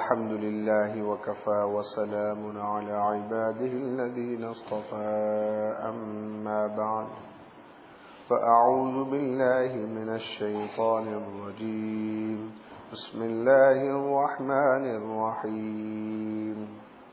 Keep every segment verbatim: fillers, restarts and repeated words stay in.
الحمد لله وكفى وسلام على عباده الذين اصطفى أما بعد فأعوذ بالله من الشيطان الرجيم بسم الله الرحمن الرحيم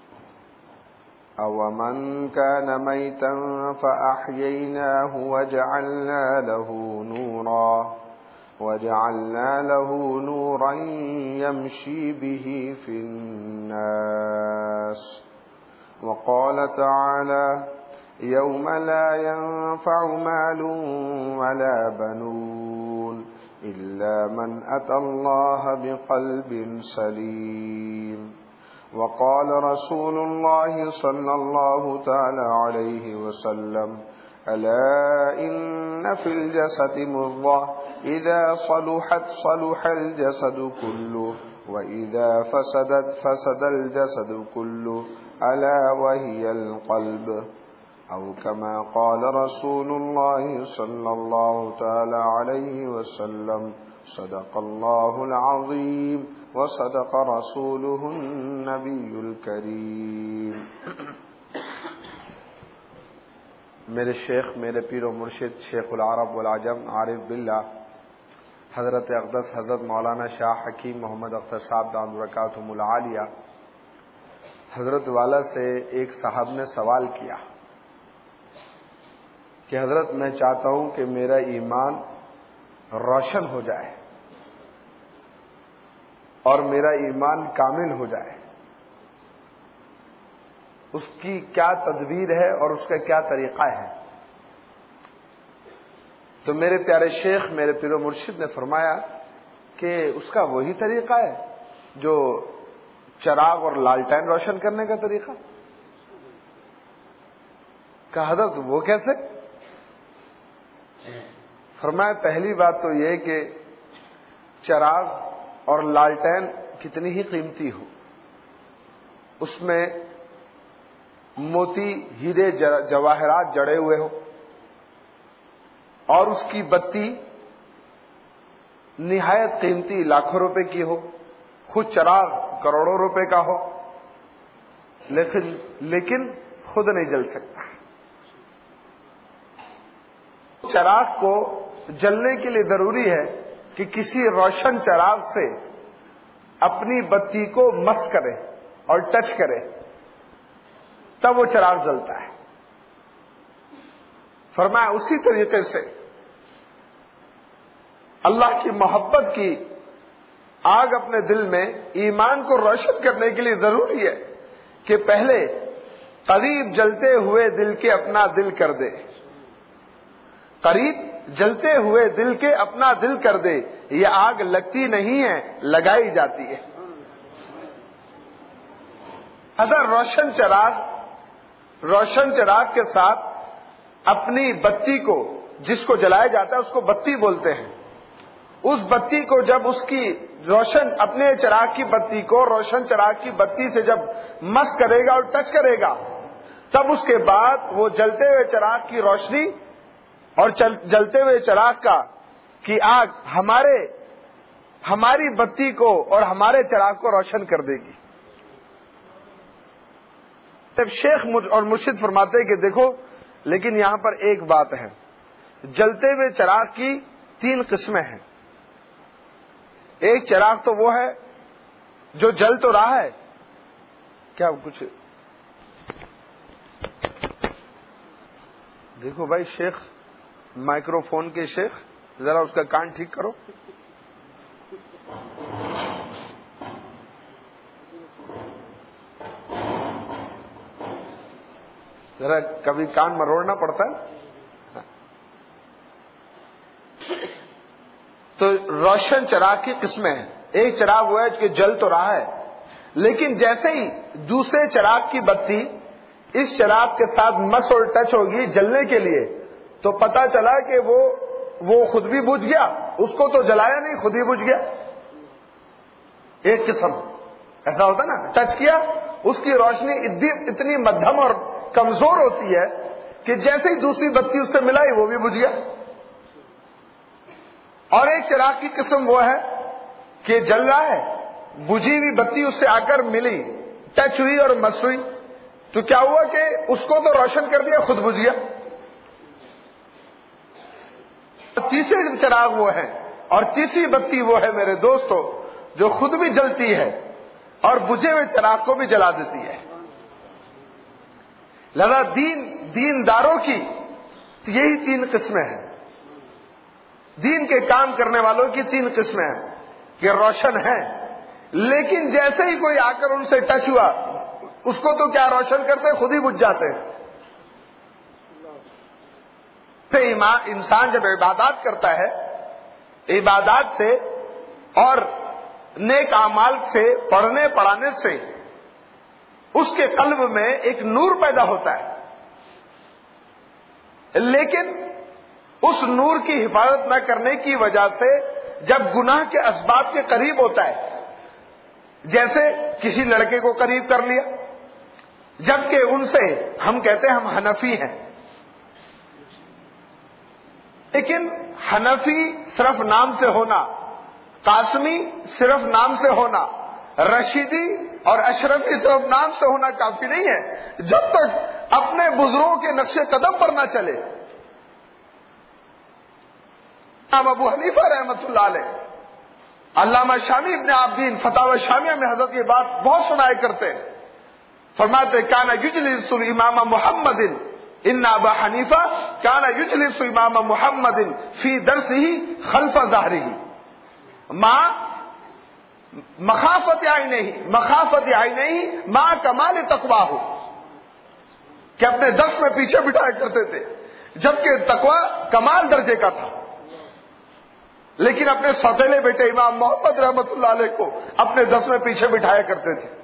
أومن كان ميتا فأحييناه وجعلنا له نورا وجعلنا له نورا يمشي به في الناس وقال تعالى يوم لا ينفع مال ولا بنون إلا من أتى الله بقلب سليم وقال رسول الله صلى الله تعالى عليه وسلم ألا إن في الجسد مضغة إذا صلحت صلح الجسد كله وإذا فسدت فسد الجسد كله ألا وهي القلب أو كما قال رسول الله صلى الله تعالى عليه وسلم صدق الله العظيم وصدق رسوله النبي الكريم. میرے شیخ میرے پیر و مرشد شیخ العرب والعجم عارف باللہ حضرت اقدس حضرت مولانا شاہ حکیم محمد اختر صاحب دامت برکاتہم العالیہ حضرت والا سے ایک صاحب نے سوال کیا کہ حضرت میں چاہتا ہوں کہ میرا ایمان روشن ہو جائے اور میرا ایمان کامل ہو جائے، اس کی کیا تدبیر ہے اور اس کا کیا طریقہ ہے؟ تو میرے پیارے شیخ میرے پیر و مرشد نے فرمایا کہ اس کا وہی طریقہ ہے جو چراغ اور لالٹین روشن کرنے کا طریقہ. کہا حضرت وہ کیسے؟ فرمایا پہلی بات تو یہ کہ چراغ اور لالٹین کتنی ہی قیمتی ہو، اس میں موتی ہیرے جواہرات جڑے ہوئے ہو اور اس کی بتی نہایت قیمتی لاکھوں روپے کی ہو، خود چراغ کروڑوں روپے کا ہو، لیکن لیکن خود نہیں جل سکتا. چراغ کو جلنے کے لیے ضروری ہے کہ کسی روشن چراغ سے اپنی بتی کو مس کرے اور ٹچ کرے تب وہ چراغ جلتا ہے. فرمایا اسی طریقے سے اللہ کی محبت کی آگ اپنے دل میں ایمان کو روشن کرنے کے لیے ضروری ہے کہ پہلے قریب جلتے ہوئے دل کے اپنا دل کر دے، قریب جلتے ہوئے دل کے اپنا دل کر دے. یہ آگ لگتی نہیں ہے، لگائی جاتی ہے. اگر روشن چراغ روشن چراغ کے ساتھ اپنی بتی کو جس کو جلایا جاتا ہے اس کو بتی بولتے ہیں. اس بتی کو جب اس کی روشن اپنے چراغ کی بتی کو روشن چراغ کی بتی سے جب مس کرے گا اور ٹچ کرے گا تب اس کے بعد وہ جلتے ہوئے چراغ کی روشنی اور جلتے ہوئے چراغ کا کی آگ ہمارے ہماری بتی کو اور ہمارے چراغ کو روشن کر دے گی. تب شیخ اور مرشد فرماتے ہیں کہ دیکھو لیکن یہاں پر ایک بات ہے، جلتے ہوئے چراغ کی تین قسمیں ہیں. ایک چراغ تو وہ ہے جو جل تو رہا ہے، کیا کچھ دیکھو بھائی شیخ مائکرو فون کے شیخ ذرا اس کا کان ٹھیک کرو. ذرا کبھی کان مروڑنا پڑتا ہے. تو روشن چراغ کی قسمیں ہیں. ایک چراغ وہ ہے کہ جل تو رہا ہے لیکن جیسے ہی دوسرے چراغ کی بتی اس چراغ کے ساتھ مس اور ٹچ ہوگی جلنے کے لیے تو پتا چلا کہ وہ وہ خود بھی بجھ گیا، اس کو تو جلایا نہیں، خود ہی بجھ گیا. ایک قسم ایسا ہوتا نا، ٹچ کیا اس کی روشنی اتنی مدھم اور کمزور ہوتی ہے کہ جیسے ہی دوسری بتی اس سے ملائی وہ بھی بجھ گیا. اور ایک چراغ کی قسم وہ ہے کہ جل رہا ہے بجھی ہوئی بتی اس سے آ کر ملی، ٹچ ہوئی اور مس ہوئی، تو کیا ہوا کہ اس کو تو روشن کر دیا، خود بجھ گیا۔ تیسرے چراغ وہ ہے، اور تیسری بتی وہ ہے میرے دوستو جو خود بھی جلتی ہے اور بجھے ہوئے چراغ کو بھی جلا دیتی ہے۔ لہذا دین دینداروں کی یہی تین قسمیں ہیں، دین کے کام کرنے والوں کی تین قسمیں ہیں کہ روشن ہیں، لیکن جیسے ہی کوئی آ کر ان سے ٹچ ہوا اس کو تو کیا روشن کرتے، خود ہی بجھ جاتے ہیں۔ انسان جب عبادات کرتا ہے، عبادات سے اور نیک اعمال سے، پڑھنے پڑھانے سے اس کے قلب میں ایک نور پیدا ہوتا ہے، لیکن اس نور کی حفاظت نہ کرنے کی وجہ سے جب گناہ کے اسباب کے قریب ہوتا ہے، جیسے کسی لڑکے کو قریب کر لیا، جبکہ ان سے ہم کہتے ہیں ہم حنفی ہیں، لیکن حنفی صرف نام سے ہونا، قاسمی صرف نام سے ہونا، رشیدی اور اشرفی صرف نام سے ہونا کافی نہیں ہے جب تک اپنے بزرگوں کے نقش قدم پر نہ چلے۔ امام ابو حنیفہ رحمۃ اللہ علیہ، علامہ شامی ابن عابدین فتاوی شامیہ میں حضرت یہ بات بہت سنایا کرتے ہیں، فرماتے کان یجلس الامام محمد ان ابا حنیفہ کان یجلس امام محمد فی درسہ خلف ظہرہ ما مخافت عینہ مخافت عینہ ما کمال تقواہ، کہ اپنے درس میں پیچھے بٹھایا کرتے تھے جبکہ تقوی کمال درجے کا تھا، لیکن اپنے سوتیلے بیٹے امام محمد رحمت اللہ علیہ کو اپنے درس میں پیچھے بٹھایا کرتے تھے۔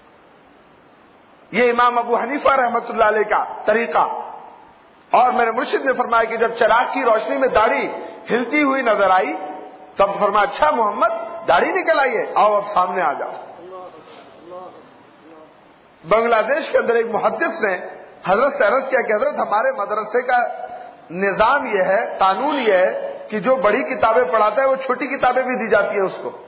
یہ امام ابو حنیفہ رحمت اللہ علیہ کا طریقہ۔ اور میرے مرشد نے فرمایا کہ جب چراغ کی روشنی میں داڑھی ہلتی ہوئی نظر آئی تب فرمایا اچھا محمد داڑھی نکل آئی ہے، آؤ اب سامنے آ جاؤ۔ بنگلہ دیش کے اندر ایک محدث نے حضرت سے عرض کیا کہ حضرت ہمارے مدرسے کا نظام یہ ہے، قانون یہ ہے کہ جو بڑی کتابیں پڑھاتا ہے وہ چھوٹی کتابیں بھی دی جاتی ہے اس کو۔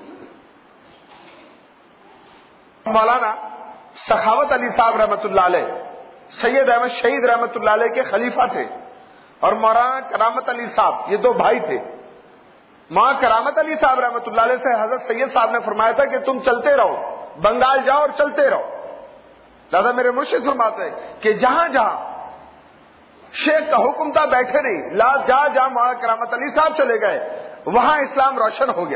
مولانا سخاوت علی صاحب رحمت اللہ علیہ سید احمد شہید رحمت اللہ علیہ کے خلیفہ تھے، اور مولانا کرامت علی صاحب یہ دو بھائی تھے۔ ماں کرامت علی صاحب رحمت اللہ علیہ سے حضرت سید صاحب نے فرمایا تھا کہ تم چلتے رہو، بنگال جاؤ اور چلتے رہو۔ لہذا میرے مرشد فرماتے ہیں کہ جہاں جہاں شیخ کا حکم تھا بیٹھے نہیں، لا جا جہاں مولانا کرامت علی صاحب چلے گئے وہاں اسلام روشن ہو گیا۔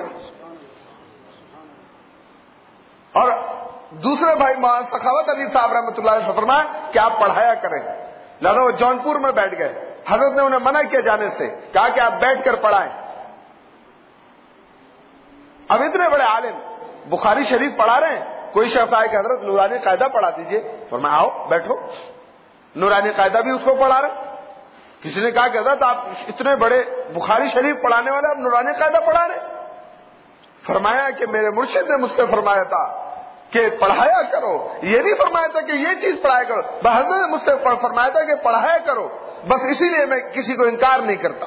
اور دوسرے بھائی مولانا سخاوت علی صاحب رحمۃ اللہ علیہ سے فرمایا کہ آپ پڑھایا کریں، لہذا وہ جونپور میں بیٹھ گئے۔ حضرت نے انہیں منع کیا جانے سے، کہا کہ آپ بیٹھ کر پڑھائیں۔ اب اتنے بڑے عالم بخاری شریف پڑھا رہے ہیں، کوئی شخص آئے کہ حضرت نورانی قاعدہ پڑھا دیجئے، فرمایا آؤ بیٹھو، نورانی قاعدہ بھی اس کو پڑھا رہے۔ کسی نے کہا کہ حضرت آپ اتنے بڑے بخاری شریف پڑھانے والے آپ نورانی قاعدہ پڑھا رہے، فرمایا کہ میرے مرشد نے مجھ سے فرمایا تھا کہ پڑھایا کرو، یہ نہیں فرمایا تھا کہ یہ چیز پڑھایا کرو، حضرت نے مجھ سے فرمایا تھا کہ پڑھایا کرو، بس اسی لیے میں کسی کو انکار نہیں کرتا۔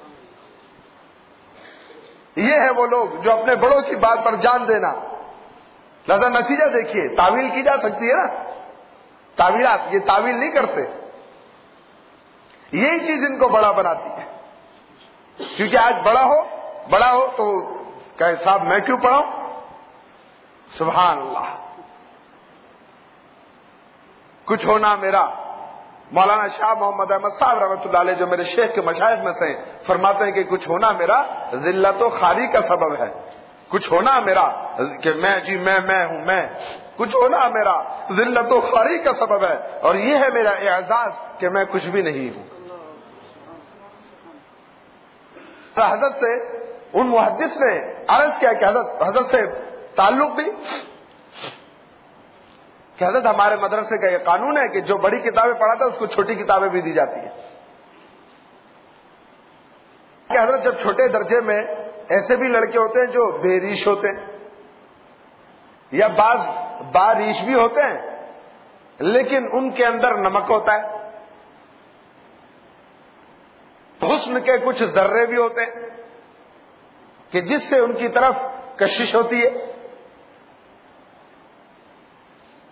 یہ ہے وہ لوگ جو اپنے بڑوں کی بات پر جان دینا۔ لہذا نتیجہ دیکھیے، تعویل کی جا سکتی ہے نا، تعویلات یہ تعویل نہیں کرتے، یہی چیز ان کو بڑا بناتی ہے، کیونکہ آج بڑا ہو بڑا ہو تو کہے صاحب میں کیوں پڑھاؤں، سبحان اللہ۔ کچھ ہونا میرا، مولانا شاہ محمد احمد صاحب رحمۃ اللہ علیہ جو میرے شیخ کے مشائخ میں سے فرماتے ہیں کہ کچھ ہونا میرا ذلت و خاری کا سبب ہے، کچھ ہونا میرا کہ میں جی میں میں ہوں میں، کچھ ہونا میرا ذلت و خاری کا سبب ہے، اور یہ ہے میرا اعزاز کہ میں کچھ بھی نہیں ہوں۔ حضرت سے ان محدث نے عرض کیا کہ حضرت حضرت سے تعلق بھی کہ حضرت ہمارے مدرسے کا یہ قانون ہے کہ جو بڑی کتابیں پڑھاتا ہے اس کو چھوٹی کتابیں بھی دی جاتی ہیں۔ کہ حضرت جب چھوٹے درجے میں ایسے بھی لڑکے ہوتے ہیں جو بے ریش ہوتے ہیں، یا بعض باریش بھی ہوتے ہیں لیکن ان کے اندر نمک ہوتا ہے، حسن کے کچھ ذرے بھی ہوتے ہیں کہ جس سے ان کی طرف کشش ہوتی ہے،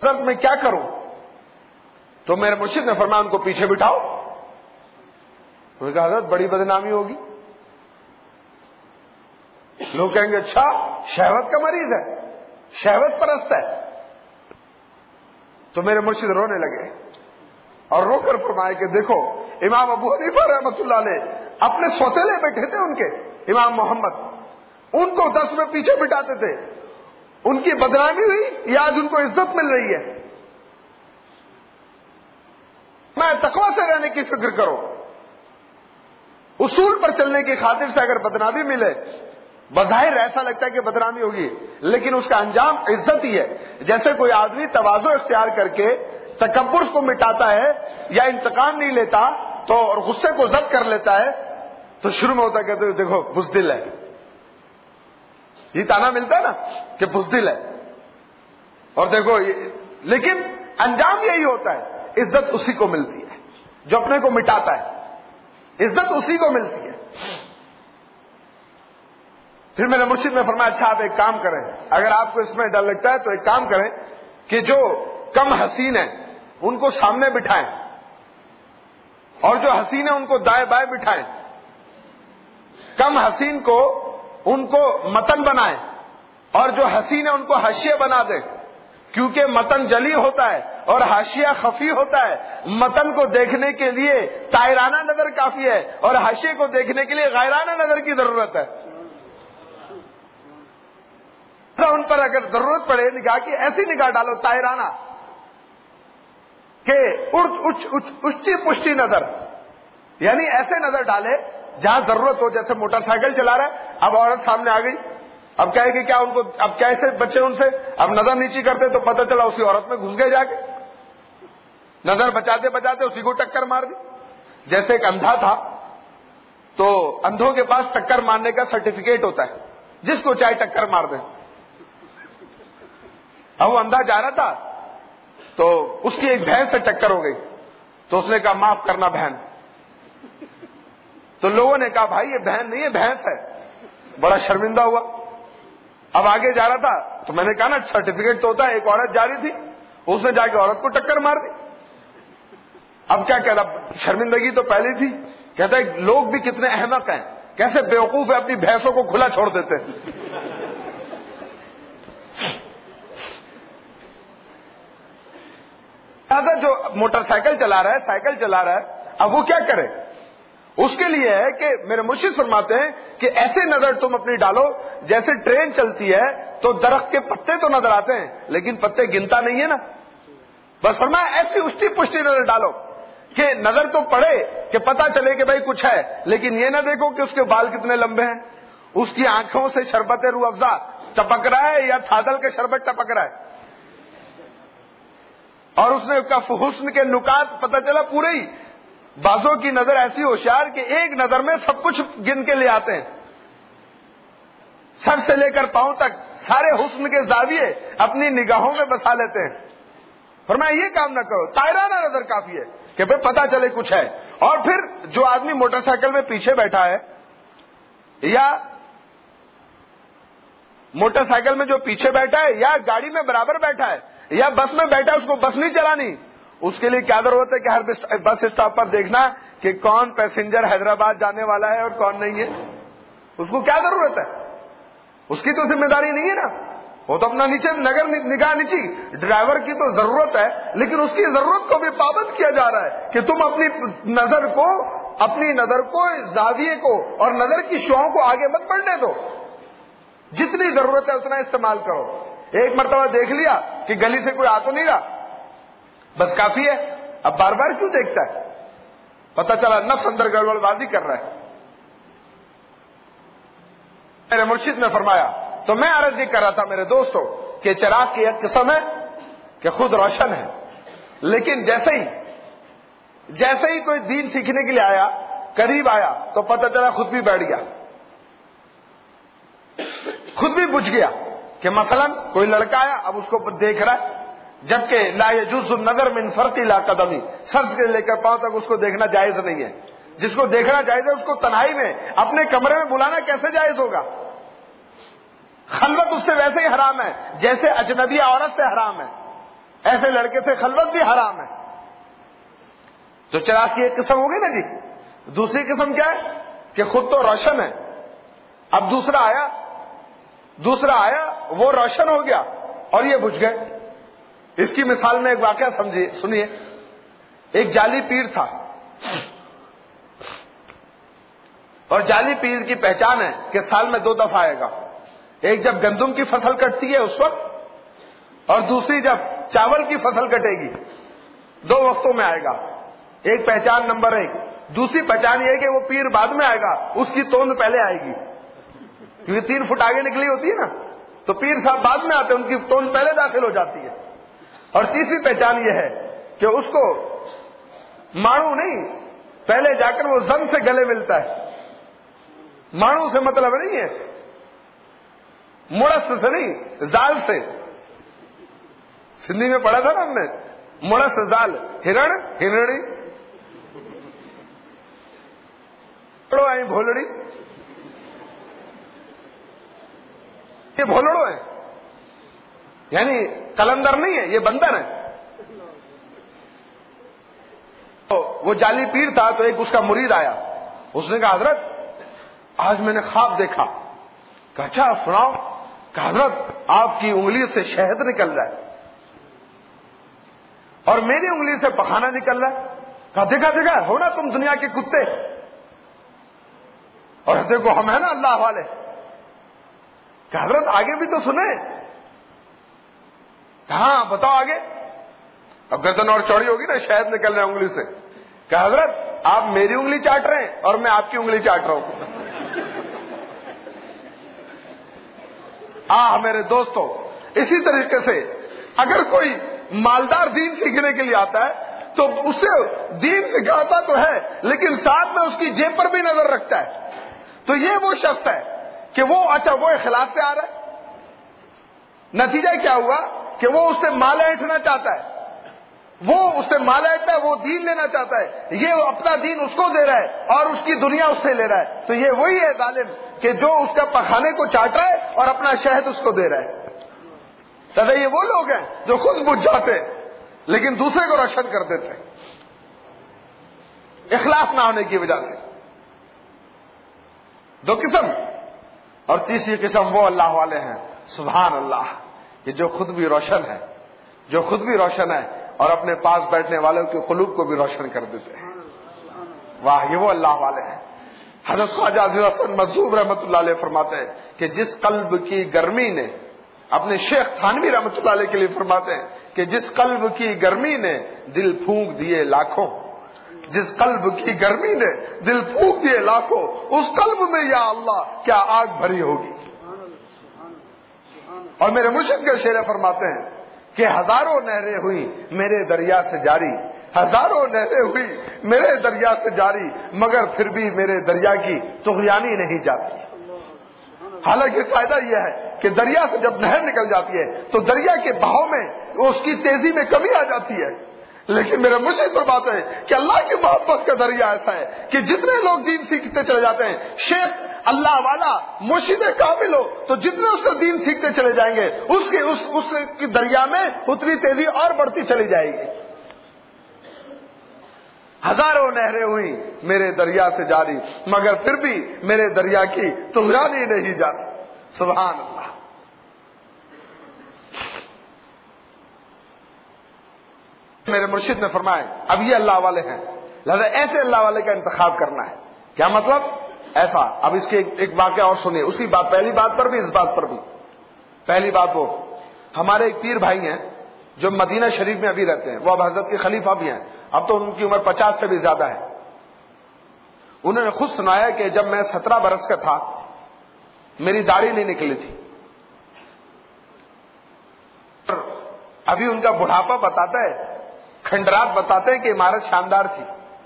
حضرت میں کیا کروں؟ تو میرے مرشد نے فرمایا ان کو پیچھے بٹھاؤ. انہوں نے کہا حضرت بڑی بدنامی ہوگی, لوگ کہیں گے اچھا شہوت کا مریض ہے, شہوت پرست ہے. تو میرے مرشد رونے لگے اور رو کر فرمائے کہ دیکھو امام ابو حنیفہ رحمۃ اللہ علیہ اپنے سوتیلے بیٹھے تھے ان کے امام محمد, ان کو دس میں پیچھے بٹھاتے تھے, ان کی بدنامی ہوئی یا آج ان کو عزت مل رہی ہے؟ میں تقوی سے رہنے کی فکر کرو, اصول پر چلنے کی خاطر سے اگر بدنامی ملے, بظاہر ایسا لگتا ہے کہ بدنامی ہوگی لیکن اس کا انجام عزت ہی ہے. جیسے کوئی آدمی تواضع اختیار کر کے تکبر کو مٹاتا ہے یا انتقام نہیں لیتا تو اور غصے کو ضبط کر لیتا ہے تو شروع میں ہوتا ہے کہتے دیکھو بزدل ہے, یہ تانا ملتا ہے نا کہ بزدل ہے, اور دیکھو لیکن انجام یہی ہوتا ہے, عزت اسی کو ملتی ہے جو اپنے کو مٹاتا ہے, عزت اسی کو ملتی ہے. پھر میرے مرشد نے فرمایا اچھا آپ ایک کام کریں, اگر آپ کو اس میں ڈر لگتا ہے تو ایک کام کریں کہ جو کم حسین ہیں ان کو سامنے بٹھائیں اور جو حسین ہیں ان کو دائیں بائیں بٹھائیں. کم حسین کو ان کو متن بنائیں اور جو حسین ہیں ان کو حاشیہ بنا دیں, کیونکہ متن جلی ہوتا ہے اور حاشیہ خفی ہوتا ہے. متن کو دیکھنے کے لیے طاہرانہ نظر کافی ہے اور حاشیے کو دیکھنے کے لیے غیرانہ نظر کی ضرورت ہے. ان پر اگر ضرورت پڑے نگاہ کی ایسی نگاہ ڈالو طاہرانہ کہ اچھی پشتی نظر, یعنی ایسے نظر ڈالے جہاں ضرورت ہو. جیسے موٹر سائیکل چلا رہا ہے, اب عورت سامنے آ گئی, اب کہے کہ کیا ان کو اب کیسے بچے ان سے, اب نظر نیچی کرتے تو پتہ چلا اسی عورت میں گھس گئے, جا کے نظر بچاتے بچاتے اسی کو ٹکر مار دی. جیسے ایک اندھا تھا تو اندھوں کے پاس ٹکر مارنے کا سرٹیفکیٹ ہوتا ہے, جس کو چاہے ٹکر مار دیں. اب وہ اندھا جا رہا تھا تو اس کی ایک بہن سے ٹکر ہو گئی, تو اس نے کہا معاف کرنا بہن. تو لوگوں نے کہا بھائی یہ بہن نہیں ہے بھینس ہے, بڑا شرمندہ ہوا. اب آگے جا رہا تھا تو میں نے کہا نا سرٹیفکیٹ تو ہوتا ہے, ایک عورت جا رہی تھی اس نے جا کے عورت کو ٹکر مار دی. اب کیا کہہ رہا, شرمندگی تو پہلی تھی. کہتا ہے لوگ بھی کتنے احمق ہیں, کیسے بیوقوف ہے, اپنی بھینسوں کو کھلا چھوڑ دیتے ہیں. جو موٹر سائیکل چلا رہا ہے, سائیکل چلا رہا ہے, اب وہ کیا کرے؟ اس کے لیے ہے کہ میرے مرشد فرماتے ہیں کہ ایسے نظر تم اپنی ڈالو جیسے ٹرین چلتی ہے تو درخت کے پتے تو نظر آتے ہیں لیکن پتے گنتا نہیں ہے نا. بس فرمایا ایسی اچھی پشتی نظر ڈالو کہ نظر تو پڑے کہ پتا چلے کہ بھائی کچھ ہے, لیکن یہ نہ دیکھو کہ اس کے بال کتنے لمبے ہیں, اس کی آنکھوں سے شربت روح افزا ٹپک رہا ہے یا تھادل کے شربت ٹپک رہا ہے, اور اس نے کف حسن کے نکات پتہ چلا پورے ہی. بازوں کی نظر ایسی ہوشیار کہ ایک نظر میں سب کچھ گن کے لے آتے ہیں, سر سے لے کر پاؤں تک سارے حسن کے زاویے اپنی نگاہوں میں بسا لیتے ہیں. فرمایا یہ کام نہ کرو, طاہرانہ نظر کافی ہے کہ بھئی پتہ چلے کچھ ہے. اور پھر جو آدمی موٹر سائیکل میں پیچھے بیٹھا ہے یا موٹر سائیکل میں جو پیچھے بیٹھا ہے یا گاڑی میں برابر بیٹھا ہے یا بس میں بیٹھا ہے, اس کو بس نہیں چلانی. اس کے لیے کیا ضرورت ہے کہ ہر بس اسٹاپ پر دیکھنا کہ کون پیسنجر حیدرآباد جانے والا ہے اور کون نہیں ہے. اس کو کیا ضرورت ہے؟ اس کی تو ذمہ داری نہیں ہے نا, وہ تو اپنا نیچے نگر نگاہ نیچی. ڈرائیور کی تو ضرورت ہے لیکن اس کی ضرورت کو بھی پابند کیا جا رہا ہے کہ تم اپنی نظر کو اپنی نظر کو زاویے کو اور نظر کی شعاؤں کو آگے مت بڑھنے دو, جتنی ضرورت ہے اتنا استعمال کرو. ایک مرتبہ دیکھ لیا کہ گلی سے کوئی آ تو نہیں رہا, بس کافی ہے. اب بار بار کیوں دیکھتا ہے؟ پتہ چلا نفس اندر گڑبڑ بازی کر رہا ہے. میرے مرشد نے فرمایا, تو میں عرض یہ کر رہا تھا میرے دوستوں کہ چراغ کی ایک قسم ہے کہ خود روشن ہے, لیکن جیسے ہی جیسے ہی کوئی دین سیکھنے کے لیے آیا, قریب آیا, تو پتہ چلا خود بھی بیٹھ گیا, خود بھی بجھ گیا. کہ مثلا کوئی لڑکا آیا, اب اس کو دیکھ رہا ہے, جبکہ لا يجوز النظر من فرط الى قدمی, سر سے لے کر پاؤں تک اس کو دیکھنا جائز نہیں ہے. جس کو دیکھنا جائز ہے اس کو تنہائی میں اپنے کمرے میں بلانا کیسے جائز ہوگا؟ خلوت اس سے ویسے ہی حرام ہے جیسے اجنبی عورت سے حرام ہے. ایسے لڑکے سے خلوت بھی حرام ہے. تو چراغ کی ایک قسم ہوگی نا جی. دوسری قسم کیا ہے کہ خود تو روشن ہے, اب دوسرا آیا دوسرا آیا وہ روشن ہو گیا اور یہ بجھ گئے. اس کی مثال میں ایک واقعہ سمجھیے سنیے. ایک جعلی پیر تھا, اور جعلی پیر کی پہچان ہے کہ سال میں دو دفعہ آئے گا. ایک جب گندم کی فصل کٹتی ہے اس وقت, اور دوسری جب چاول کی فصل کٹے گی. دو وقتوں میں آئے گا. ایک پہچان نمبر ایک. دوسری پہچان یہ ہے کہ وہ پیر بعد میں آئے گا, اس کی توند پہلے آئے گی, کیونکہ تین فٹ آگے نکلی ہوتی ہے نا, تو پیر صاحب بعد میں آتے ہیں, ان کی توند پہلے داخل ہو جاتی ہے. اور تیسری پہچان یہ ہے کہ اس کو مانو نہیں, پہلے جا کر وہ زن سے گلے ملتا ہے. مانو سے مطلب نہیں ہے, مڑس سے نہیں, زال سے. سندھی میں پڑھا تھا نا ہم نے, مڑس زال, ہرن ہرڑی, بھولڑو آئی بھولڑی, یہ بھولڑو ہے, یعنی کلندر نہیں ہے, یہ بندر ہے. تو وہ جعلی پیر تھا, تو ایک اس کا مرید آیا. اس نے کہا حضرت آج میں نے خواب دیکھا. کہا اچھا سناؤ. کہا حضرت آپ کی انگلی سے شہد نکل رہا ہے اور میری انگلی سے پخانا نکل رہا ہے. کہا دیکھا دیکھا ہو نا تم دنیا کے کتے, اور دیکھو ہم ہیں نا اللہ والے. کہا حضرت آگے بھی تو سنے. ہاں بتاؤ آگے. اب گردن اور چوڑی ہوگی نا, شہد نکل رہا ہے انگلی سے. کہا حضرت آپ میری انگلی چاٹ رہے ہیں اور میں آپ کی انگلی چاٹ رہا ہوں. آہ میرے دوستو, اسی طریقے سے اگر کوئی مالدار دین سیکھنے کے لیے آتا ہے تو اسے دین سکھاتا تو ہے, لیکن ساتھ میں اس کی جیب پر بھی نظر رکھتا ہے. تو یہ وہ شخص ہے کہ وہ اچھا وہ اخلاص سے آ رہا ہے. نتیجہ کیا ہوا کہ وہ اس سے مال اینٹھنا چاہتا ہے, وہ اس سے مال اینٹتا ہے, وہ دین لینا چاہتا ہے, یہ اپنا دین اس کو دے رہا ہے اور اس کی دنیا اس سے لے رہا ہے. تو یہ وہی ہے ظالم کہ جو اس کا پخانے کو چاٹ رہا ہے اور اپنا شہد اس کو دے رہا ہے. سدا یہ وہ لوگ ہیں جو خود بجھ جاتے لیکن دوسرے کو روشن کر دیتے اخلاص نہ ہونے کی وجہ سے. دو قسم. اور تیسری قسم وہ اللہ والے ہیں سبحان اللہ کہ جو خود بھی روشن ہے, جو خود بھی روشن ہے اور اپنے پاس بیٹھنے والوں کے قلوب کو بھی روشن کر دیتے ہیں. واہ, یہ وہ اللہ والے ہیں. حضرت خواجہ عزیز حسن مظہور رحمۃ اللہ علیہ فرماتے ہیں کہ جس قلب کی گرمی نے, اپنے شیخ تھانوی رحمۃ اللہ علیہ کے لیے فرماتے ہیں کہ جس قلب کی گرمی نے دل پھونک دیے لاکھوں, جس قلب کی گرمی نے دل پھونک دیے لاکھوں, اس قلب میں یا اللہ کیا آگ بھری ہوگی. اور میرے مرشد کے شعر فرماتے ہیں کہ ہزاروں نہریں ہوئی میرے دریا سے جاری, ہزاروں نہریں ہوئی میرے دریا سے جاری, مگر پھر بھی میرے دریا کی طغیانی نہیں جاتی. حالانکہ فائدہ یہ ہے کہ دریا سے جب نہر نکل جاتی ہے تو دریا کے بہاؤ میں اس کی تیزی میں کمی آ جاتی ہے, لیکن میرے مرشد فرماتے ہیں کہ اللہ کی محبت کا دریا ایسا ہے کہ جتنے لوگ دین سیکھتے چلے جاتے ہیں, شیخ اللہ والا مرشد کامل ہو تو جتنے اس سے دین سیکھتے چلے جائیں گے اس کے اس اس کی دریا میں اتنی تیزی اور بڑھتی چلی جائے گی. ہزاروں نہریں ہوئی میرے دریا سے جاری, مگر پھر بھی میرے دریا کی طغیانی نہیں جاتی. سبحان اللہ. میرے مرشد نے فرمایا اب یہ اللہ والے ہیں, لہذا ایسے اللہ والے کا انتخاب کرنا ہے. کیا مطلب ایسا؟ اب اس کے ایک, ایک واقعہ اور سنیے, اسی بات پہلی بات پر بھی اس بات پر بھی. پہلی بات وہ ہمارے ایک پیر بھائی ہیں جو مدینہ شریف میں ابھی رہتے ہیں, وہ اب حضرت کے خلیفہ بھی ہیں, اب تو ان کی عمر پچاس سے بھی زیادہ ہے. انہوں نے خود سنایا کہ جب میں سترہ برس کا تھا میری داڑھی نہیں نکلی تھی, ابھی ان کا بڑھاپا بتاتا ہے, کھنڈرات بتاتے ہیں کہ عمارت شاندار تھی.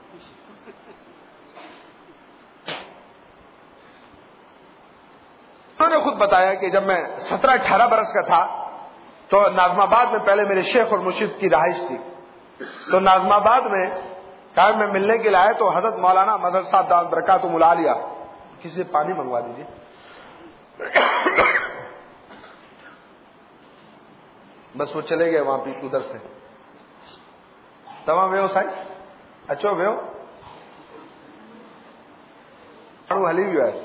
انہوں نے خود بتایا کہ جب میں سترہ اٹھارہ برس کا تھا تو ناظم آباد میں پہلے میرے شیخ اور مرشد کی رہائش تھی, تو ناظم آباد میں کہا میں ملنے کے لیے آئے تو حضرت مولانا مظہر صاحب دامت برکاتہ العالیہ, کسی سے پانی منگوا دیجیے. بس وہ چلے گئے وہاں پہ ادھر سے. تمام ویو سائیں اچھو ویو ہلی بھی ہے.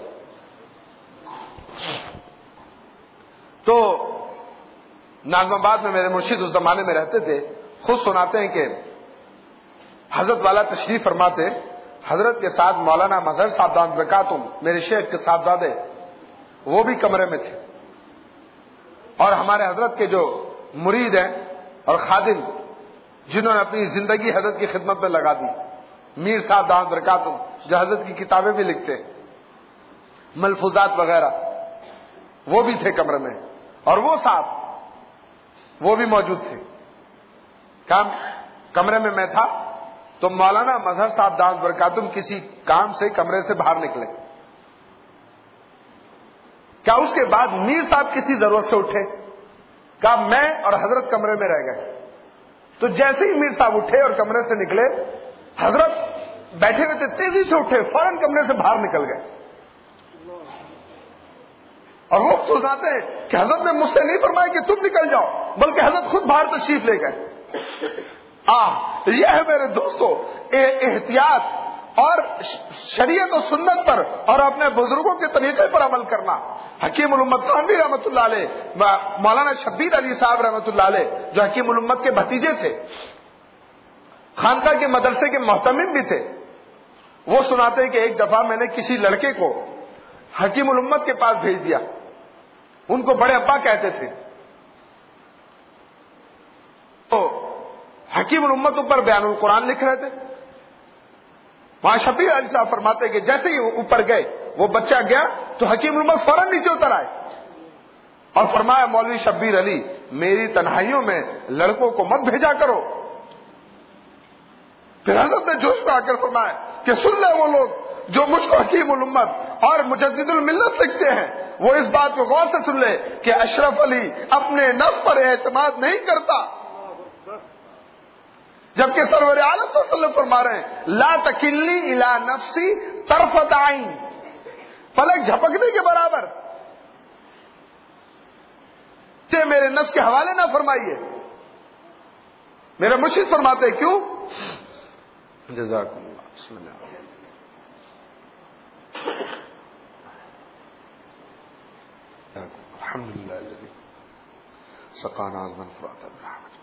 تو ناظم آباد میں میرے مرشد اس زمانے میں رہتے تھے. خود سناتے ہیں کہ حضرت والا تشریف فرماتے, حضرت کے ساتھ مولانا مظہر صاحب دامت برکاتہم میرے شیخ کے صاحبزادے وہ بھی کمرے میں تھے, اور ہمارے حضرت کے جو مرید ہیں اور خادم جنہوں نے اپنی زندگی حضرت کی خدمت میں لگا دی, میر صاحب دامت برکاتہم جو حضرت کی کتابیں بھی لکھتے ہیں, ملفوظات وغیرہ, وہ بھی تھے کمرے میں. اور وہ صاحب وہ بھی موجود تھے. کام کمرے میں میں تھا تو مولانا مظہر صاحب دامت برکاتہم کسی کام سے کمرے سے باہر نکلے. کیا اس کے بعد میر صاحب کسی ضرورت سے اٹھے؟ کہا میں اور حضرت کمرے میں رہ گئے. تو جیسے ہی میر صاحب اٹھے اور کمرے سے نکلے, حضرت بیٹھے ہوئے تھے, تیزی سے اٹھے, فوراً کمرے سے باہر نکل گئے. اور وہ سناتے ہیں کہ حضرت نے مجھ سے نہیں فرمایا کہ تم نکل جاؤ, بلکہ حضرت خود باہر تشریف لے گئے. آہ یہ ہے میرے دوستو احتیاط اور شریعت و سنت پر اور اپنے بزرگوں کے طریقے پر عمل کرنا. حکیم الامت تھانوی رحمۃ اللہ علیہ, مولانا شبیر علی صاحب رحمۃ اللہ علیہ جو حکیم الامت کے بھتیجے تھے, خانقاہ کے مدرسے کے محتمم بھی تھے, وہ سناتے ہیں کہ ایک دفعہ میں نے کسی لڑکے کو حکیم الامت کے پاس بھیج دیا. ان کو بڑے ابا کہتے تھے. تو حکیم الامت اوپر بیان القرآن لکھ رہے تھے. وہاں شبیر علی صاحب فرماتے کہ جیسے ہی اوپر گئے, وہ بچہ گیا تو حکیم الامت فوراً نیچے اتر آئے اور فرمایا مولوی شبیر علی میری تنہائیوں میں لڑکوں کو مت بھیجا کرو. پھر حضرت نے جوش میں آ کر فرمایا کہ سن لے وہ لوگ جو مجھ کو حکیم الامت اور مجدد الملت لکھتے ہیں, وہ اس بات کو غور سے سن لے کہ اشرف علی اپنے نفس پر اعتماد نہیں کرتا, جبکہ سرور عالم صلی اللہ علیہ وسلم فرما رہے ہیں لا تکلنی الی نفسی طرفت عین, پلک جھپکنے کے برابر تے میرے نفس کے حوالے نہ فرمائیے. میرے مرشد فرماتے ہیں کیوں؟ جزاکم اللہ. بسم اللہ. الحمدللہ الذی سقانا عذبا فراتا برحمتہ.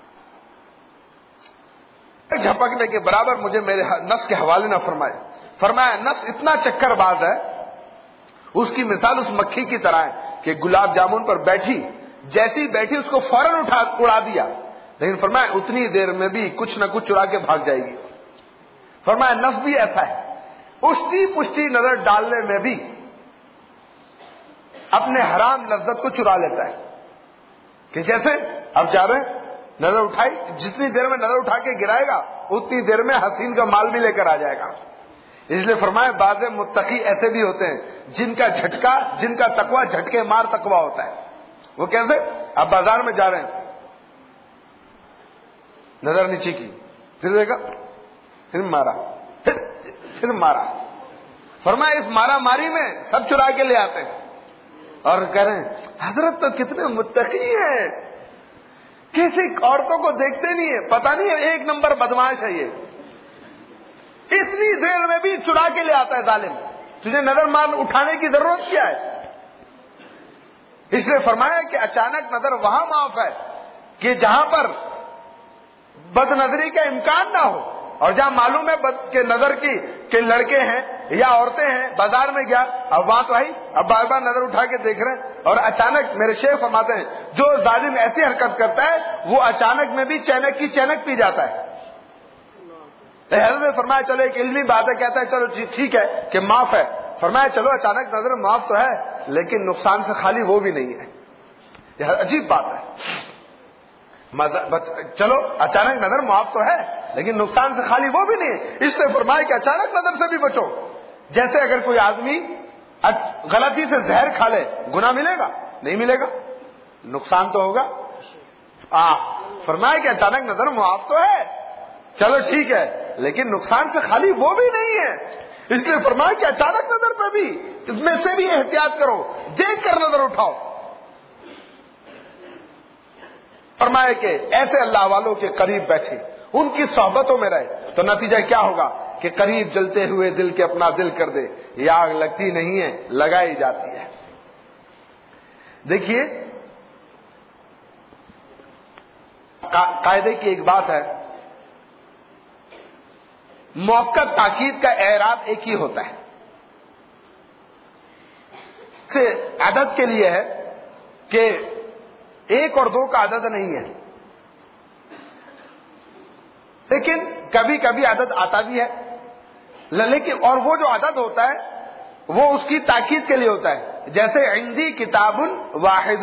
جھپکنے کے برابر مجھے میرے نفس کے حوالے نہ فرمائے. فرمایا نفس اتنا چکر باز ہے, اس کی مثال اس مکھی کی طرح ہے کہ گلاب جامن پر بیٹھی, جیسی بیٹھی اس کو فوراً اٹھا اڑا دیا, لیکن فرمایا اتنی دیر میں بھی کچھ نہ کچھ چرا کے بھاگ جائے گی. فرمایا نفس بھی ایسا ہے, اشتی پشتی نظر ڈالنے میں بھی اپنے حرام لذت کو چرا لیتا ہے. کہ جیسے اب جا رہے ہیں, نظر اٹھائی, جتنی دیر میں نظر اٹھا کے گرائے گا اتنی دیر میں حسین کا مال بھی لے کر آ جائے گا. اس لیے فرمایا بعض متقی ایسے بھی ہوتے ہیں جن کا جھٹکا, جن کا تقوی جھٹکے مار تقوی ہوتا ہے. وہ کیسے؟ اب بازار میں جا رہے ہیں, نظر نیچے کی, پھر دیکھا, پھر مارا, پھر پھر مارا. فرمایا اس مارا ماری میں سب چرا کے لے آتے ہیں اور کہہ رہے ہیں حضرت تو کتنے متقی ہیں, کسی عورتوں کو دیکھتے نہیں ہے, پتہ نہیں ہے ایک نمبر بدماش ہے یہ, اتنی دیر میں بھی چرا کے لے آتا ہے ظالم. تجھے نظر مان اٹھانے کی ضرورت کیا ہے؟ اس لیے فرمایا کہ اچانک نظر وہاں معاف ہے کہ جہاں پر بد نظری کا امکان نہ ہو, اور جہاں معلوم ہے کہ نظر کی کہ لڑکے ہیں یا عورتیں ہیں. بازار میں گیا, اب وہاں تو آئی, اب بار بار نظر اٹھا کے دیکھ رہے ہیں, اور اچانک میرے شیخ فرماتے ہیں جو ظالم ایسی حرکت کرتا ہے وہ اچانک میں بھی چینک کی چینک پی جاتا ہے. حضرت نے فرمایا چلو ایک علمی بات ہے, کہتا ہے چلو ٹھیک ہے کہ معاف ہے. فرمایا چلو اچانک نظر معاف تو ہے لیکن نقصان سے خالی وہ بھی نہیں ہے. یہ عجیب بات ہے. چلو اچانک نظر معاف تو ہے لیکن نقصان سے خالی وہ بھی نہیں ہے. اس نے فرمایا کہ اچانک نظر سے بھی بچو. جیسے اگر کوئی آدمی غلطی سے زہر کھا لے, گناہ ملے گا؟ نہیں ملے گا, نقصان تو ہوگا. آ فرمایا کہ اچانک نظر معاف تو ہے, چلو ٹھیک ہے, لیکن نقصان سے خالی وہ بھی نہیں ہے. اس لیے فرمایا کہ اچانک نظر پہ بھی اس میں سے بھی احتیاط کرو, دیکھ کر نظر اٹھاؤ. فرمائے کہ ایسے اللہ والوں کے قریب بیٹھے، ان کی صحبتوں میں رہے، تو نتیجہ کیا ہوگا کہ قریب جلتے ہوئے دل کے اپنا دل کر دے، یہ آگ لگتی نہیں ہے، لگائی جاتی ہے۔ دیکھیے قاعدے کی ایک بات ہے، موقت تاکید کا اعراب ایک ہی ہوتا ہے، عدد کے لیے ہے کہ ایک اور دو کا عدد نہیں ہے، لیکن کبھی کبھی عدد آتا بھی ہے، لیکن اور وہ جو عدد ہوتا ہے وہ اس کی تاکید کے لیے ہوتا ہے، جیسے عندی کتاب واحد،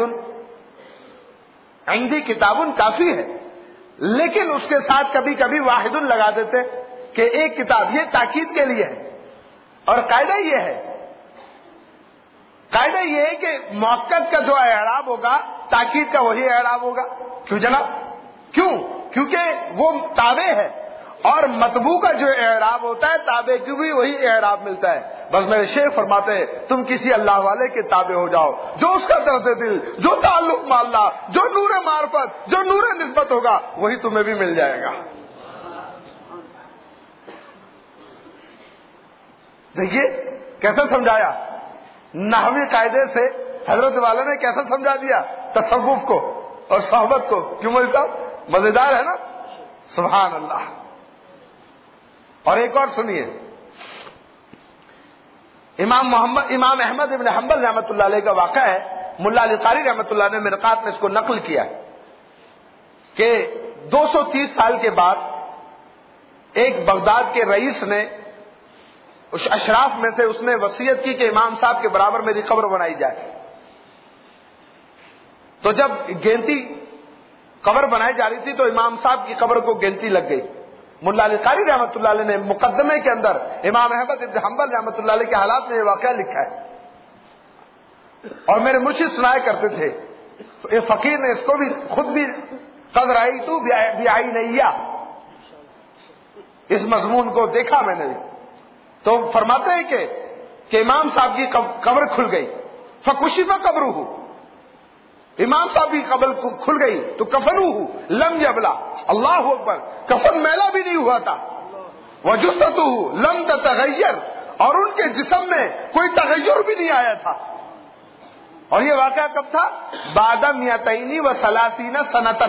عندی کتاب کافی ہے، لیکن اس کے ساتھ کبھی کبھی واحد لگا دیتے کہ ایک کتاب، یہ تاکید کے لیے ہے۔ اور قاعدہ یہ ہے قاعدہ یہ ہے کہ موقت کا جو اعراب ہوگا تاکید کا وہی اعراب ہوگا۔ کیوں جناب؟ کیوں؟ کیونکہ وہ تابع ہے، اور مطبوع کا جو اعراب ہوتا ہے تابع کی بھی وہی اعراب ملتا ہے۔ بس میرے شیخ فرماتے ہیں تم کسی اللہ والے کے تابع ہو جاؤ، جو اس کا درد دل، جو تعلق مع اللہ، جو نور معرفت، جو نور نسبت ہوگا وہی تمہیں بھی مل جائے گا۔ دیکھیے کیسے سمجھایا، نحوی قاعدے سے حضرت والا نے کیسا سمجھا دیا تصوف کو اور صحبت کو۔ کیوں مولوی صاحب؟ مزیدار ہے نا؟ سبحان اللہ۔ اور ایک اور سنیے، امام محمد امام احمد ابن حنبل رحمۃ اللہ علیہ کا واقعہ ہے، ملا علی قاری رحمۃ اللہ نے مرقات میں اس کو نقل کیا کہ دو سو تیس سال کے بعد ایک بغداد کے رئیس نے اس اشراف میں سے اس نے وصیت کی کہ امام صاحب کے برابر میری قبر بنائی جائے۔ تو جب گنتی قبر بنائی جا رہی تھی تو امام صاحب کی قبر کو گنتی لگ گئی۔ ملا علی قاری رحمۃ اللہ علیہ نے مقدمے کے اندر امام احمد بن حنبل رحمۃ اللہ علیہ کے حالات میں یہ واقعہ لکھا ہے، اور میرے مرشد سنایا کرتے تھے، یہ فقیر نے اس کو بھی خود بھی قد رأیت بعینی، اس مضمون کو دیکھا میں نے۔ تو فرماتے ہیں کہ کہ امام صاحب کی قبر کھل گئی، فکشف قبرہ، امام صاحب کی قبر کھل گئی تو کفنوہ لم یبلا، اللہ اکبر، کفن میلا بھی نہیں ہوا تھا، وجثتہ لم تتغیر، اور ان کے جسم میں کوئی تغیر بھی نہیں آیا تھا۔ اور یہ واقعہ کب تھا؟ بعد مئتین و ثلاثین سنتن۔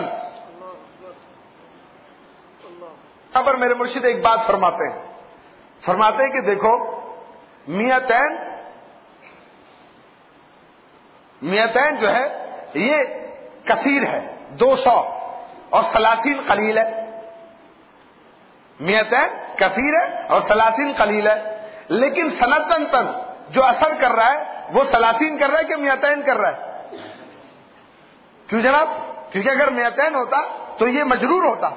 پر میرے مرشد ایک بات فرماتے ہیں فرماتے ہیں کہ دیکھو میتین میتین جو ہے یہ کثیر ہے، دو سو، اور سلاسین قلیل ہے۔ میتین کثیر ہے اور سلاسین قلیل ہے، لیکن سنتن تن جو اثر کر رہا ہے وہ سلاسین کر رہا ہے کہ میتین کر رہا ہے؟ کیوں جناب؟ کیونکہ اگر میتین ہوتا تو یہ مجرور ہوتا،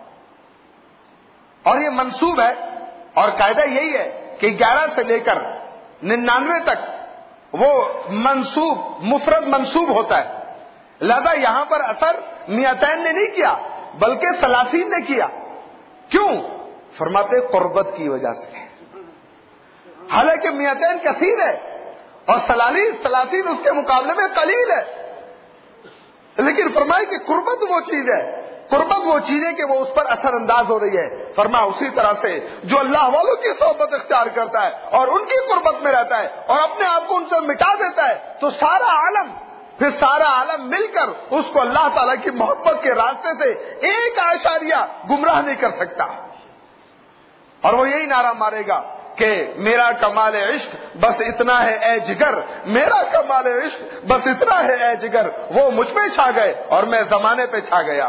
اور یہ منصوب ہے، اور قاعدہ یہی ہے کہ گیارہ سے لے کر ننانوے تک وہ منصوب مفرد منصوب ہوتا ہے، لہذا یہاں پر اثر میتین نے نہیں کیا بلکہ سلاسین نے کیا۔ کیوں؟ فرماتے قربت کی وجہ سے، حالانکہ میتین کثیر ہے اور سلاسین اس کے مقابلے میں قلیل ہے، لیکن فرمائے کہ قربت وہ چیز ہے، قربت وہ چیز ہے کہ وہ اس پر اثر انداز ہو رہی ہے۔ فرما اسی طرح سے جو اللہ والوں کی صحبت اختیار کرتا ہے اور ان کی قربت میں رہتا ہے اور اپنے آپ کو ان سے مٹا دیتا ہے، تو سارا عالم پھر سارا عالم مل کر اس کو اللہ تعالیٰ کی محبت کے راستے سے ایک اعشاریہ گمراہ نہیں کر سکتا۔ اور وہ یہی نعرہ مارے گا کہ میرا کمال عشق بس اتنا ہے اے جگر، میرا کمال عشق بس اتنا ہے اے جگر، وہ مجھ پہ چھا گئے اور میں زمانے پہ چھا گیا۔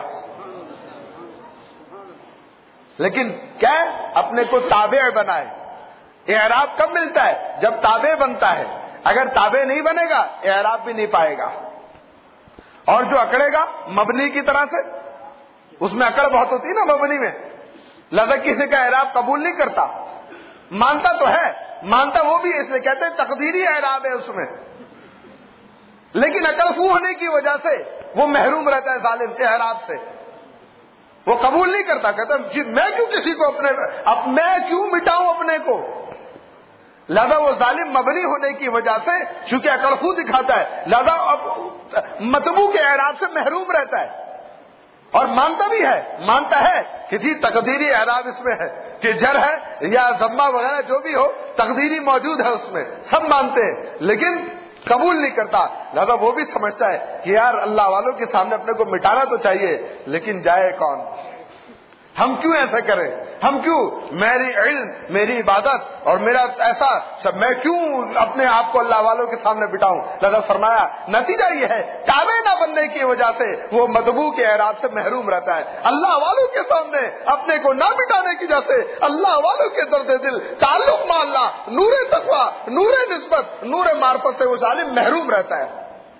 لیکن کیا اپنے کو تابع بنائے۔ اعراب کب ملتا ہے؟ جب تابع بنتا ہے، اگر تابع نہیں بنے گا اعراب بھی نہیں پائے گا۔ اور جو اکڑے گا مبنی کی طرح سے، اس میں اکڑ بہت ہوتی ہے نا مبنی میں، لہذا کسی کا اعراب قبول نہیں کرتا، مانتا تو ہے، مانتا وہ بھی اس لیے کہتے ہیں تقدیری اعراب ہے اس میں، لیکن عقل خو ہونے کی وجہ سے وہ محروم رہتا ہے ظالم اعراب سے، وہ قبول نہیں کرتا، کہتا جی میں کیوں کسی کو اپنے اب میں کیوں مٹاؤں اپنے کو، لہذا وہ ظالم مبنی ہونے کی وجہ سے چونکہ عقل خو دکھاتا ہے، لہذا اب مطبوع کے اعراب سے محروم رہتا ہے۔ اور مانتا بھی ہے، مانتا ہے کہ جی تقدیری اعراب اس میں ہے، کہ جر ہے یا ضمہ وغیرہ جو بھی ہو تقدیری موجود ہے اس میں، سب مانتے ہیں، لیکن قبول نہیں کرتا. لہذا وہ بھی سمجھتا ہے کہ یار اللہ والوں کے سامنے اپنے کو مٹانا تو چاہیے، لیکن جائے کون؟ ہم کیوں ایسا کریں؟ ہم کیوں میری علم، میری عبادت اور میرا ایسا سب، میں کیوں اپنے آپ کو اللہ والوں کے سامنے بٹاؤں؟ لہذا فرمایا نتیجہ یہ ہے تابع نہ بننے کی وجہ سے وہ مطبوع کے اعراب سے محروم رہتا ہے. اللہ والوں کے سامنے اپنے کو نہ بٹانے کی وجہ سے اللہ والوں کے درد دل، تعلق مع اللہ، نور تقوی، نور نسبت، نور معرفت سے وہ ظالم محروم رہتا ہے،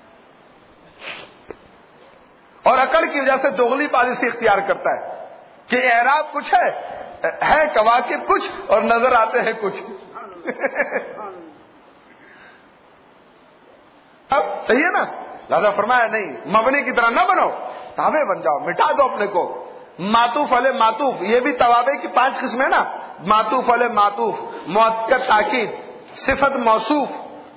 اور عقل کی وجہ سے دوغلی پالیسی اختیار کرتا ہے کہ اعراب کچھ ہے ہے کواکب کچھ اور نظر آتے ہیں کچھ. اب صحیح ہے نا؟ لہذا فرمایا نہیں، مبنی کی طرح نہ بنو، تابع بن جاؤ، مٹا دو اپنے کو. معطوف علیہ معطوف، یہ بھی توابع کی پانچ قسمیں نا، معطوف علیہ معطوف، مؤکد تاکید، صفت موصوف،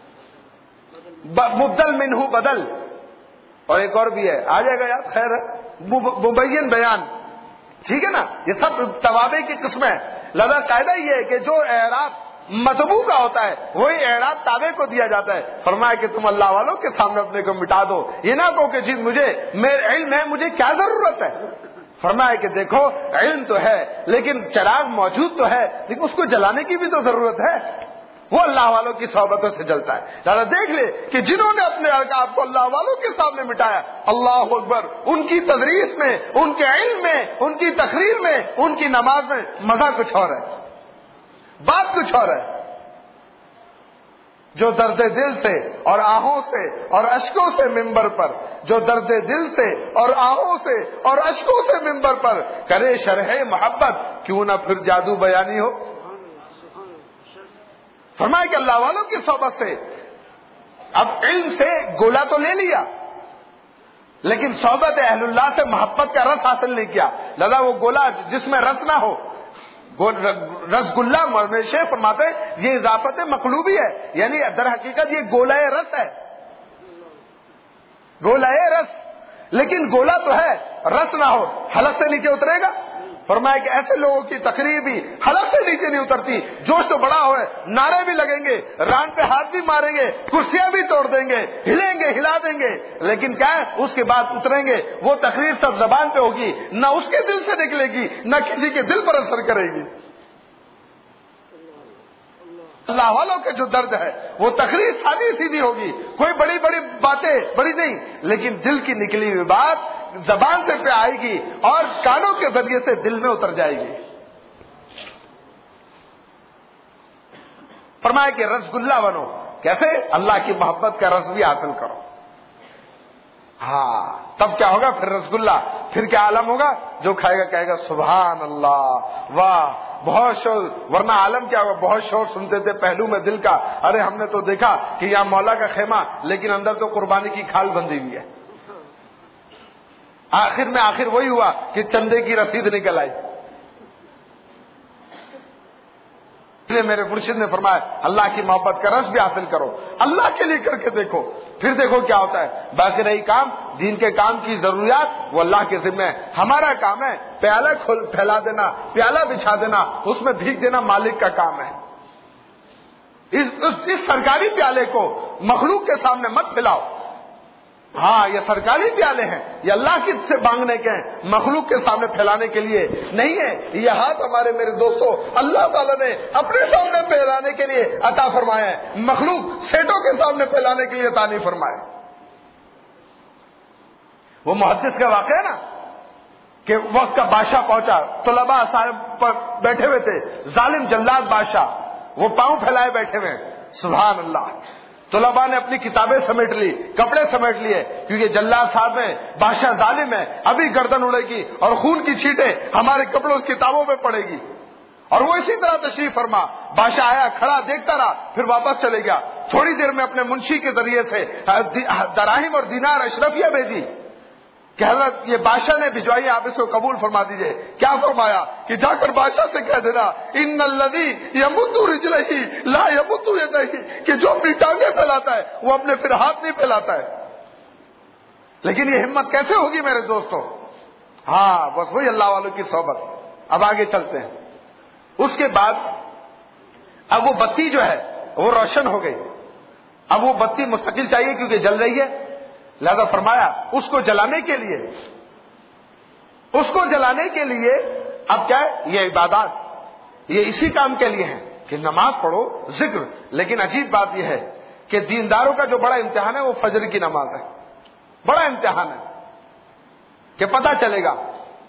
مبدل منہ بدل، اور ایک اور بھی ہے آ جائے گا یاد، خیر ہے، مبین بیان. ٹھیک ہے نا؟ یہ سب توابع کی قسمیں. لہذا قاعدہ یہ ہے کہ جو اعراب مطبوع کا ہوتا ہے وہی اعراب تابع کو دیا جاتا ہے. فرمایا کہ تم اللہ والوں کے سامنے اپنے کو مٹا دو، یہ نہ کہو کہ جی مجھے میرا علم ہے، مجھے کیا ضرورت ہے. فرمایا کہ دیکھو علم تو ہے لیکن چراغ موجود تو ہے، لیکن اس کو جلانے کی بھی تو ضرورت ہے، وہ اللہ والوں کی صحبتوں سے جلتا ہے. ذرا دیکھ لے کہ جنہوں نے اپنے آپ کو اللہ والوں کے سامنے مٹایا، اللہ اکبر، ان کی تدریس میں، ان کے علم میں، ان کی تقریر میں، ان کی نماز میں مزہ کچھ اور ہے، بات کچھ اور ہے. جو درد دل سے اور آہوں سے اور اشکوں سے ممبر پر، جو درد دل سے اور آہوں سے اور اشکوں سے ممبر پر کرے شرح محبت، کیوں نہ پھر جادو بیانی ہو. فرمایا کہ اللہ والوں کی صحبت سے اب علم سے گولا تو لے لیا لیکن صحبت اہل اللہ سے محبت کا رس حاصل نہیں کیا. لذا وہ گولا جس میں رس نہ ہو، رس گلہ، مولانا شیخ فرماتے ہیں یہ اضافت مقلوبی ہے، یعنی در حقیقت یہ گولہ رس ہے، گولہ رس، لیکن گولا تو ہے، رس نہ ہو، حلق سے نیچے اترے گا. فرمایا کہ ایسے لوگوں کی تقریر بھی حلق سے نیچے نہیں اترتی. جوش تو بڑا ہوئے، نعرے بھی لگیں گے، ران پہ ہاتھ بھی ماریں گے، کرسیاں بھی توڑ دیں گے، ہلیں گے، ہلا دیں گے، لیکن کیا ہے اس کے بعد اتریں گے. وہ تقریر سب زبان پہ ہوگی، نہ اس کے دل سے نکلے گی، نہ کسی کے دل پر اثر کرے گی. اللہ والوں کے جو درد ہے وہ تقریر سادی سیدھی ہوگی، کوئی بڑی بڑی باتیں بڑی نہیں، لیکن دل کی نکلی ہوئی بات زبان سے پہ آئے گی اور کانوں کے ذریعے سے دل میں اتر جائے گی. فرمایا کہ رس گلہ بنو، کیسے؟ اللہ کی محبت کا رس بھی حاصل کرو. ہاں تب کیا ہوگا پھر رسگلہ، پھر کیا عالم ہوگا؟ جو کھائے گا کہے گا سبحان اللہ، واہ، بہت شور. ورنہ عالم کیا ہوگا؟ بہت شور سنتے تھے پہلو میں دل کا، ارے ہم نے تو دیکھا کہ یہاں مولا کا خیمہ لیکن اندر تو قربانی کی کھال بندھی ہوئی ہے. آخر میں آخر وہی ہوا کہ چندے کی رسید نکل آئی. اس لیے میرے مرشد نے فرمایا اللہ کی محبت کا رس بھی حاصل کرو، اللہ کے لیے کر کے دیکھو، پھر دیکھو کیا ہوتا ہے. باقی رہی کام، دین کے کام کی ضروریات وہ اللہ کے ذمہ ہے. ہمارا کام ہے پیالہ کھول پھیلا دینا، پیالہ بچھا دینا، اس میں بھیگ دینا مالک کا کام ہے. اس, اس, اس سرکاری پیالے کو مخلوق کے سامنے مت پھیلاؤ. ہاں یہ سرکاری پیالے ہیں، یہ اللہ کی سے مانگنے کے ہیں، مخلوق کے سامنے پھیلانے کے لیے نہیں ہے. یہ ہاتھ ہمارے میرے دوستوں اللہ تعالیٰ نے اپنے سامنے پھیلانے کے لیے عطا فرمایا ہے، مخلوق سیٹوں کے سامنے پھیلانے کے لیے عطا نہیں فرمایا. وہ محدث کا واقعہ ہے نا کہ وقت کا بادشاہ پہنچا، طلباء صاحب پر بیٹھے ہوئے تھے، ظالم جلاد بادشاہ، وہ پاؤں پھیلائے بیٹھے ہوئے. سبحان اللہ. طلباء نے اپنی کتابیں سمیٹ لی، کپڑے سمیٹ لیے، کیونکہ جلاد صاحب ہے، بادشاہ ظالم ہے، ابھی گردن اڑے گی اور خون کی چھینٹیں ہمارے کپڑوں کتابوں پہ پڑے گی. اور وہ اسی طرح تشریف فرما. بادشاہ آیا، کھڑا دیکھتا رہا، پھر واپس چلے گیا. تھوڑی دیر میں اپنے منشی کے ذریعے سے دراہم اور دینار اشرفیہ بھیجی کہ حضرت یہ بادشاہ نے بھجوائی، آپ اس کو قبول فرما دیجئے. کیا فرمایا کہ جا کر بادشاہ سے کہہ دینا ان الذی یمد رجلہ لا یمد یدہ، کہ جو اپنی ٹانگیں پھیلاتا ہے وہ اپنے پھر ہاتھ نہیں پھیلاتا ہے. لیکن یہ ہمت کیسے ہوگی میرے دوستوں؟ ہاں بس وہی اللہ والوں کی صحبت. اب آگے چلتے ہیں. اس کے بعد اب وہ بتی جو ہے وہ روشن ہو گئی. اب وہ بتی مستقل چاہیے کیونکہ جل رہی ہے. لہذا فرمایا اس کو جلانے کے لیے اس کو جلانے کے لیے اب کیا ہے, یہ عبادات یہ اسی کام کے لیے ہے کہ نماز پڑھو, ذکر. لیکن عجیب بات یہ ہے کہ دینداروں کا جو بڑا امتحان ہے وہ فجر کی نماز ہے. بڑا امتحان ہے کہ پتہ چلے گا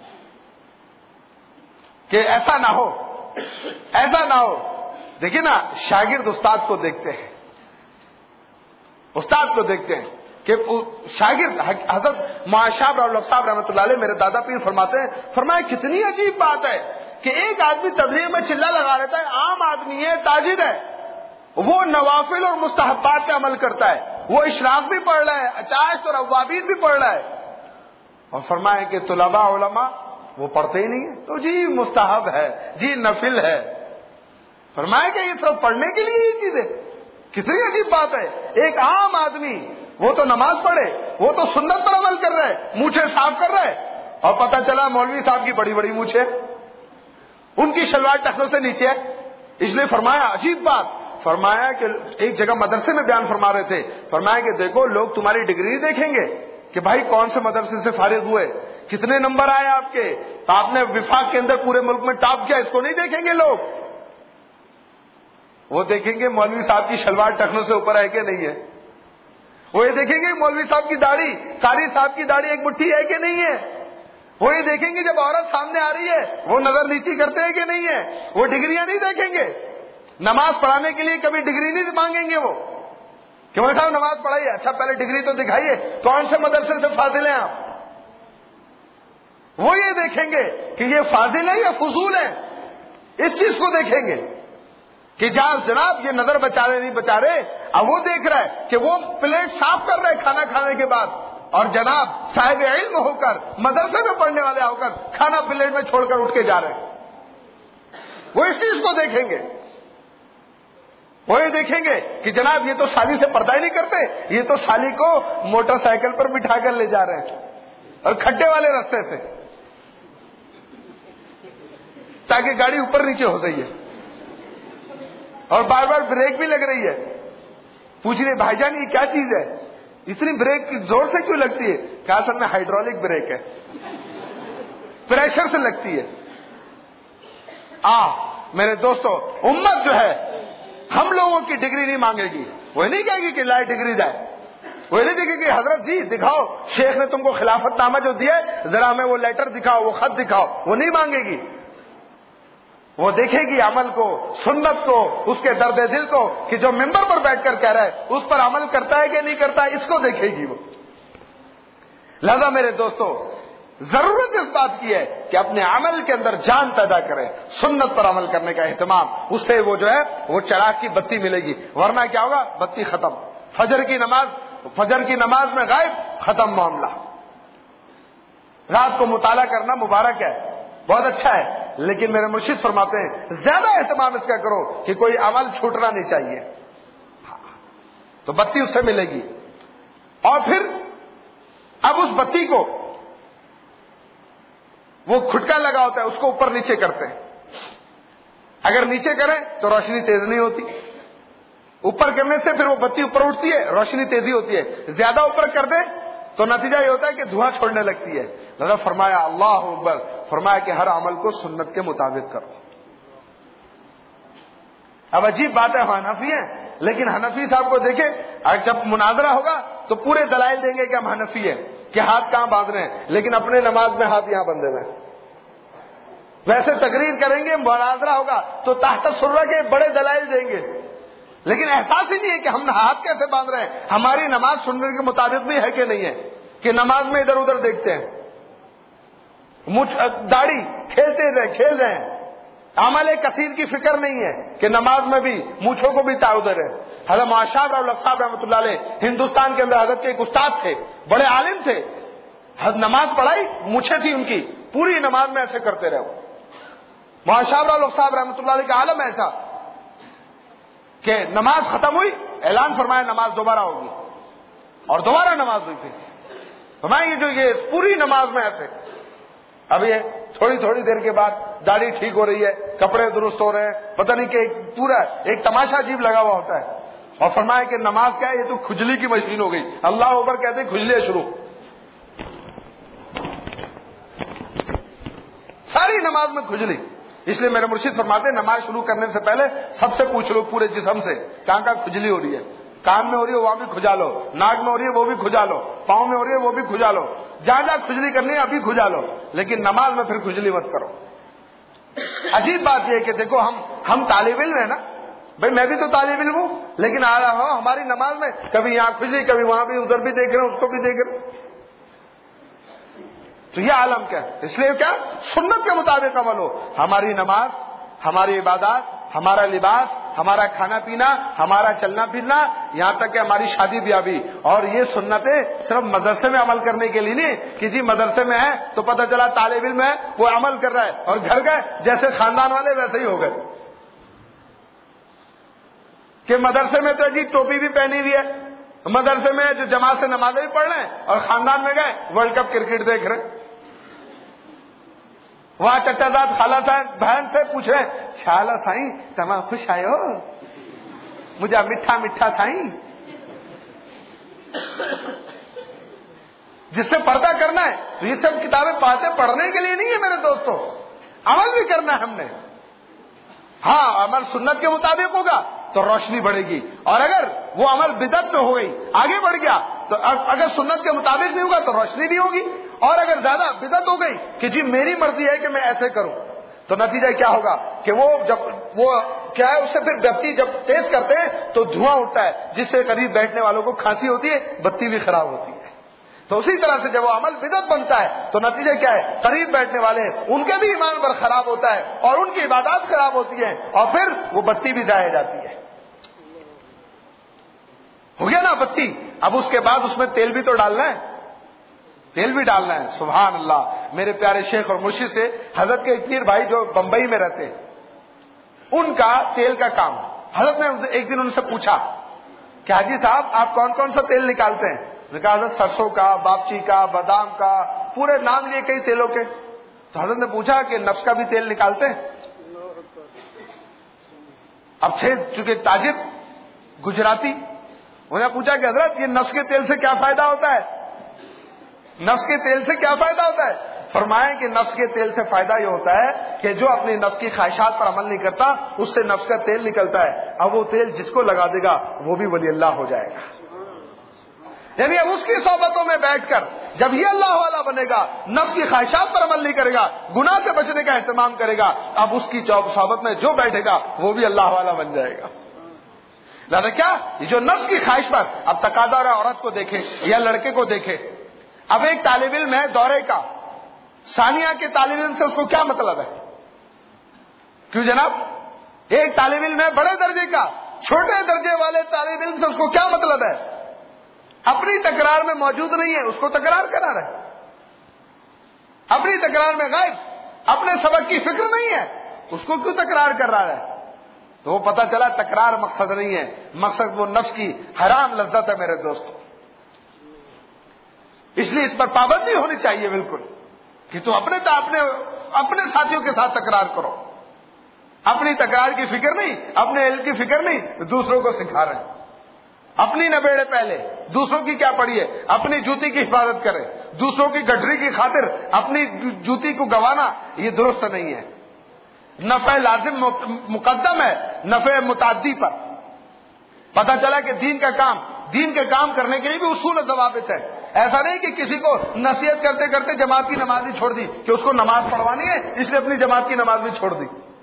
کہ ایسا نہ ہو ایسا نہ ہو دیکھیے نا, شاگرد استاد کو دیکھتے ہیں استاد کو دیکھتے ہیں کہ شاگرد حضرت معاشاب صاحب رحمۃ اللہ علیہ میرے دادا پیر فرماتے ہیں, فرمایا کتنی عجیب بات ہے کہ ایک آدمی تبلیغ میں چلا لگا لیتا ہے, عام آدمی ہے, تاجر ہے, وہ نوافل اور مستحبات پہ عمل کرتا ہے, وہ اشراق بھی پڑھ رہا ہے, اچاش اور اوابین بھی پڑھ رہا ہے, اور فرمایا کہ طلباء علماء وہ پڑھتے ہی نہیں ہے, تو جی مستحب ہے, جی نفل ہے. فرمایا کہ یہ سب پڑھنے کے لیے یہ چیز ہے. کتنی عجیب بات ہے, ایک عام آدمی وہ تو نماز پڑھے, وہ تو سنت پر عمل کر رہا ہے, مونچھیں صاف کر رہا ہے, اور پتہ چلا مولوی صاحب کی بڑی بڑی مونچھیں, ان کی شلوار ٹخنوں سے نیچے ہے. اس لیے فرمایا عجیب بات, فرمایا کہ ایک جگہ مدرسے میں بیان فرما رہے تھے, فرمایا کہ دیکھو لوگ تمہاری ڈگری دیکھیں گے کہ بھائی کون سے مدرسے سے فارغ ہوئے, کتنے نمبر آئے آپ کے, آپ نے وفاق کے اندر پورے ملک میں ٹاپ کیا, اس کو نہیں دیکھیں گے لوگ. وہ دیکھیں گے مولوی صاحب کی شلوار ٹخنوں سے اوپر ہے کہ نہیں ہے, وہ یہ دیکھیں گے مولوی صاحب کی داڑھی, قاری صاحب کی داڑھی ایک مٹھی ہے کہ نہیں ہے, وہ یہ دیکھیں گے جب عورت سامنے آ رہی ہے وہ نظر نیچی کرتے ہیں کہ نہیں ہے, وہ ڈگریاں نہیں دیکھیں گے. نماز پڑھانے کے لیے کبھی ڈگری نہیں مانگیں گے وہ کہ مولوی صاحب نماز پڑھائیے, اچھا پہلے ڈگری تو دکھائیے, کون سے مدرسے سے فاضل ہیں آپ. وہ یہ دیکھیں گے کہ یہ فاضل ہے یا فضول ہے, اس چیز کو دیکھیں گے کہ جہاں جناب یہ نظر بچا رہے نہیں بچا رہے. اب وہ دیکھ رہا ہے کہ وہ پلیٹ صاف کر رہے کھانا کھانے کے بعد, اور جناب صاحب علم ہو کر مدرسے میں پڑھنے والے ہو کر کھانا پلیٹ میں چھوڑ کر اٹھ کے جا رہے ہیں. وہ اس چیز کو دیکھیں گے. وہ یہ دیکھیں گے کہ جناب یہ تو سالی سے پردہ ہی نہیں کرتے, یہ تو سالی کو موٹر سائیکل پر بٹھا کر لے جا رہے ہیں اور کھڈے والے راستے سے, تاکہ گاڑی اوپر نیچے ہو رہی ہے اور بار بار بریک بھی لگ رہی ہے. پوچھ رہے بھائی جان یہ کیا چیز ہے, اتنی بریک زور سے کیوں لگتی ہے؟ کہا اصل میں ہائیڈرولک بریک ہے, پریشر سے لگتی ہے. آ میرے دوستو, امت جو ہے ہم لوگوں کی ڈگری نہیں مانگے گی. وہ نہیں کہے گی کہ لائے ڈگری جائے, وہ نہیں دیکھے کہ حضرت جی دکھاؤ, شیخ نے تم کو خلافت نامہ جو دیا ہے ذرا ہمیں وہ لیٹر دکھاؤ, وہ خط دکھاؤ. وہ نہیں مانگے گی. وہ دیکھے گی عمل کو, سنت کو, اس کے درد دل کو, کہ جو ممبر پر بیٹھ کر کہہ رہا ہے اس پر عمل کرتا ہے کہ نہیں کرتا ہے, اس کو دیکھے گی وہ. لہذا میرے دوستو ضرورت اس بات کی ہے کہ اپنے عمل کے اندر جان پیدا کریں, سنت پر عمل کرنے کا اہتمام, اس سے وہ جو ہے وہ چراغ کی بتی ملے گی. ورنہ کیا ہوگا, بتی ختم, فجر کی نماز فجر کی نماز میں غائب, ختم معاملہ. رات کو مطالعہ کرنا مبارک ہے, بہت اچھا ہے, لیکن میرے مرشد فرماتے ہیں زیادہ اہتمام اس کا کرو کہ کوئی عمل چھوٹنا نہیں چاہیے. تو بتی اس سے ملے گی. اور پھر اب اس بتی کو وہ کھٹکا لگا ہوتا ہے, اس کو اوپر نیچے کرتے ہیں. اگر نیچے کریں تو روشنی تیز نہیں ہوتی, اوپر کرنے سے پھر وہ بتی اوپر اٹھتی ہے, روشنی تیزی ہوتی ہے. زیادہ اوپر کر دیں تو نتیجہ یہ ہوتا ہے کہ دھواں چھوڑنے لگتی ہے. لہذا فرمایا اللہ اکبر, فرمایا کہ ہر عمل کو سنت کے مطابق کرو. اب عجیب بات ہے, حنفی ہیں, لیکن حنفی صاحب کو دیکھیں جب مناظرہ ہوگا تو پورے دلائل دیں گے کہ ہم حنفی ہیں, کہ ہاتھ کہاں باندھ رہے ہیں, لیکن اپنے نماز میں ہاتھ یہاں بندھے ہوئے. ویسے تقریر کریں گے, مناظرہ ہوگا تو تحت سرہ کے بڑے دلائل دیں گے, لیکن احساس ہی نہیں ہے کہ ہم ہاتھ کیسے باندھ رہے ہیں, ہماری نماز سننے کے مطابق بھی ہے کہ نہیں ہے, کہ نماز میں ادھر ادھر دیکھتے ہیں, مجھ داڑھی کھیلتے رہے کھیل رہے ہیں, عمل کثیر کی فکر نہیں ہے کہ نماز میں بھی مونچھوں کو بھی تعودر ہے. حضرت معاشاب صاحب رحمۃ اللہ علیہ ہندوستان کے اندر حضرت کے ایک استاد تھے, بڑے عالم تھے. حضرت نماز پڑھائی, مونچھیں تھی ان کی, پوری نماز میں ایسے کرتے رہے. معاشاب صاحب رحمۃ اللہ علیہ کا عالم ایسا کہ نماز ختم ہوئی, اعلان فرمایا نماز دوبارہ ہوگی, اور دوبارہ نماز ہوئی تھی. فرمایا یہ جو یہ پوری نماز میں ایسے. اب یہ تھوڑی تھوڑی دیر کے بعد داڑھی ٹھیک ہو رہی ہے، کپڑے درست ہو رہے ہیں، پتہ نہیں کہ پورا ایک تماشا عجیب لگا ہوا ہوتا ہے. اور فرمایا کہ نماز کیا ہے، یہ تو کھجلی کی مشین ہو گئی. اللہ اوپر کہتے ہیں کھجلی شروع، ساری نماز میں کھجلی. اس لیے میرے مرشد فرماتے ہیں نماز شروع کرنے سے پہلے سب سے پوچھ لو پورے جسم سے کہاں کہاں کھجلی ہو رہی ہے. کان میں ہو رہی ہے وہاں بھی کھجا لو، ناک میں ہو رہی ہے وہ بھی کھجا لو، پاؤں میں ہو رہی ہے وہ بھی کھجا لو، جہاں جہاں کھجلی کرنی ہے ابھی کھجا لو، لیکن نماز میں پھر کھجلی مت کرو. عجیب بات یہ ہے کہ دیکھو ہم ہم طالب علم ہیں نا بھائی، میں بھی تو طالب علم ہوں، لیکن آ رہا ہوں ہماری نماز میں کبھی یہاں کھجلی، کبھی وہاں بھی، ادھر بھی دیکھ رہے ہیں اس کو بھی دیکھ رہے ہیں. تو یہ عالم کیا ہے؟ اس لیے کیا سنت کے مطابق عمل ہو. ہماری نماز، ہماری عبادات، ہمارا لباس، ہمارا کھانا پینا، ہمارا چلنا پھرنا، یہاں تک کہ ہماری شادی بیاہ بھی. اور یہ سنتیں صرف مدرسے میں عمل کرنے کے لیے نہیں. کسی مدرسے میں ہے تو پتہ چلا طالب علم ہے وہ عمل کر رہا ہے، اور گھر گئے جیسے خاندان والے ویسے ہی ہو گئے کہ مدرسے میں تو عجیب ٹوپی بھی پہنی ہوئی ہے، مدرسے میں جو جماعت سے نمازیں بھی پڑھ رہے ہیں، اور خاندان میں گئے ورلڈ کپ کرکٹ دیکھ رہے ہیں. وہاں چچا داد خالہ صاحب بہن سے پوچھ رہے شالا سائیں تمام خوش آئے ہو، مجھے میٹھا میٹھا سائیں. جس سے پردہ کرنا ہے تو یہ سب کتابیں پڑھتے پڑھنے کے لیے نہیں ہے میرے دوستوں، عمل بھی کرنا ہے ہم نے. ہاں عمل سنت کے مطابق ہوگا تو روشنی بڑھے گی، اور اگر وہ عمل بدعت میں ہو گئی آگے بڑھ گیا تو اگر سنت کے مطابق نہیں ہوگا تو روشنی نہیں ہوگی. اور اگر زیادہ بدعت ہو گئی کہ جی میری مرضی ہے کہ میں ایسے کروں تو نتیجہ کیا ہوگا کہ وہ جب وہ کیا ہے اس سے پھر بتی جب تیز کرتے ہیں تو دھواں اٹھتا ہے جس سے قریب بیٹھنے والوں کو کھانسی ہوتی ہے، بتی بھی خراب ہوتی ہے. تو اسی طرح سے جب وہ عمل بدعت بنتا ہے تو نتیجہ کیا ہے، قریب بیٹھنے والے ان کے بھی ایمان پر خراب ہوتا ہے اور ان کی عبادات خراب ہوتی ہیں، اور پھر وہ بتی بھی ضائع جاتی ہے. ہو گیا نا بتی. اب اس کے بعد اس میں تیل بھی تو ڈالنا ہے، تیل بھی ڈالنا ہے. سبحان اللہ. میرے پیارے شیخ اور مرشد سے حضرت کے پیر بھائی جو بمبئی میں رہتے ہیں، ان کا تیل کا کام. حضرت نے ایک دن ان سے پوچھا کہ حاجی صاحب آپ کون کون سا تیل نکالتے ہیں؟ نے کہا حضرت سرسوں کا، باپچی کا، بادام کا، پورے نام لیے کئی تیلوں کے. تو حضرت نے پوچھا کہ نفس کا بھی تیل نکالتے ہیں؟ اب تھے چونکہ تاجر گجراتی، انہوں نے پوچھا کہ حضرت یہ نفس کے تیل سے کیا فائدہ ہوتا ہے؟ نفس کے تیل سے کیا فائدہ ہوتا ہے؟ فرمائیں کہ نفس کے تیل سے فائدہ یہ ہوتا ہے کہ جو اپنی نفس کی خواہشات پر عمل نہیں کرتا اس سے نفس کا تیل نکلتا ہے. اب وہ تیل جس کو لگا دے گا وہ بھی ولی اللہ ہو جائے گا. یعنی اب اس کی صحبتوں میں بیٹھ کر جب یہ اللہ والا بنے گا، نفس کی خواہشات پر عمل نہیں کرے گا، گناہ سے بچنے کا اہتمام کرے گا، اب اس کی صحبت میں جو بیٹھے گا وہ بھی اللہ والا بن جائے گا. لہذا کیا یہ جو نفس کی خواہش پر اب تقاضا اور عورت کو دیکھے یا لڑکے کو دیکھے. اب ایک طالب علم ہے دورے کا، ثانیہ کے طالب علم سے اس کو کیا مطلب ہے؟ کیوں جناب؟ ایک طالب علم ہے بڑے درجے کا، چھوٹے درجے والے طالب علم سے اس کو کیا مطلب ہے؟ اپنی تکرار میں موجود نہیں ہے، اس کو تکرار کرا رہا ہے. اپنی تکرار میں غائب، اپنے سبق کی فکر نہیں ہے، اس کو کیوں تکرار کر رہا ہے؟ تو وہ پتہ چلا تکرار مقصد نہیں ہے، مقصد وہ نفس کی حرام لذت ہے میرے دوستو. اس لیے اس پر پابندی ہونی چاہیے بالکل کہ تم اپنے اپنے اپنے ساتھیوں کے ساتھ تکرار کرو. اپنی تکرار کی فکر نہیں، اپنے علم کی فکر نہیں، دوسروں کو سکھا رہے ہیں. اپنی نبیڑے پہلے، دوسروں کی کیا پڑی ہے؟ اپنی جوتی کی حفاظت کرے، دوسروں کی گٹری کی خاطر اپنی جوتی کو گوانا یہ درست نہیں ہے. نفع لازم مقدم ہے نفع متعدی پر. پتہ چلا کہ دین کا کام، دین کے کام کرنے کے لیے بھی اصول و ضوابط ہے. ایسا نہیں کہ کسی کو نصیحت کرتے کرتے جماعت کی نماز بھی چھوڑ دی کہ اس کو نماز پڑھوانی ہے اس لیے اپنی جماعت کی نماز بھی چھوڑ دی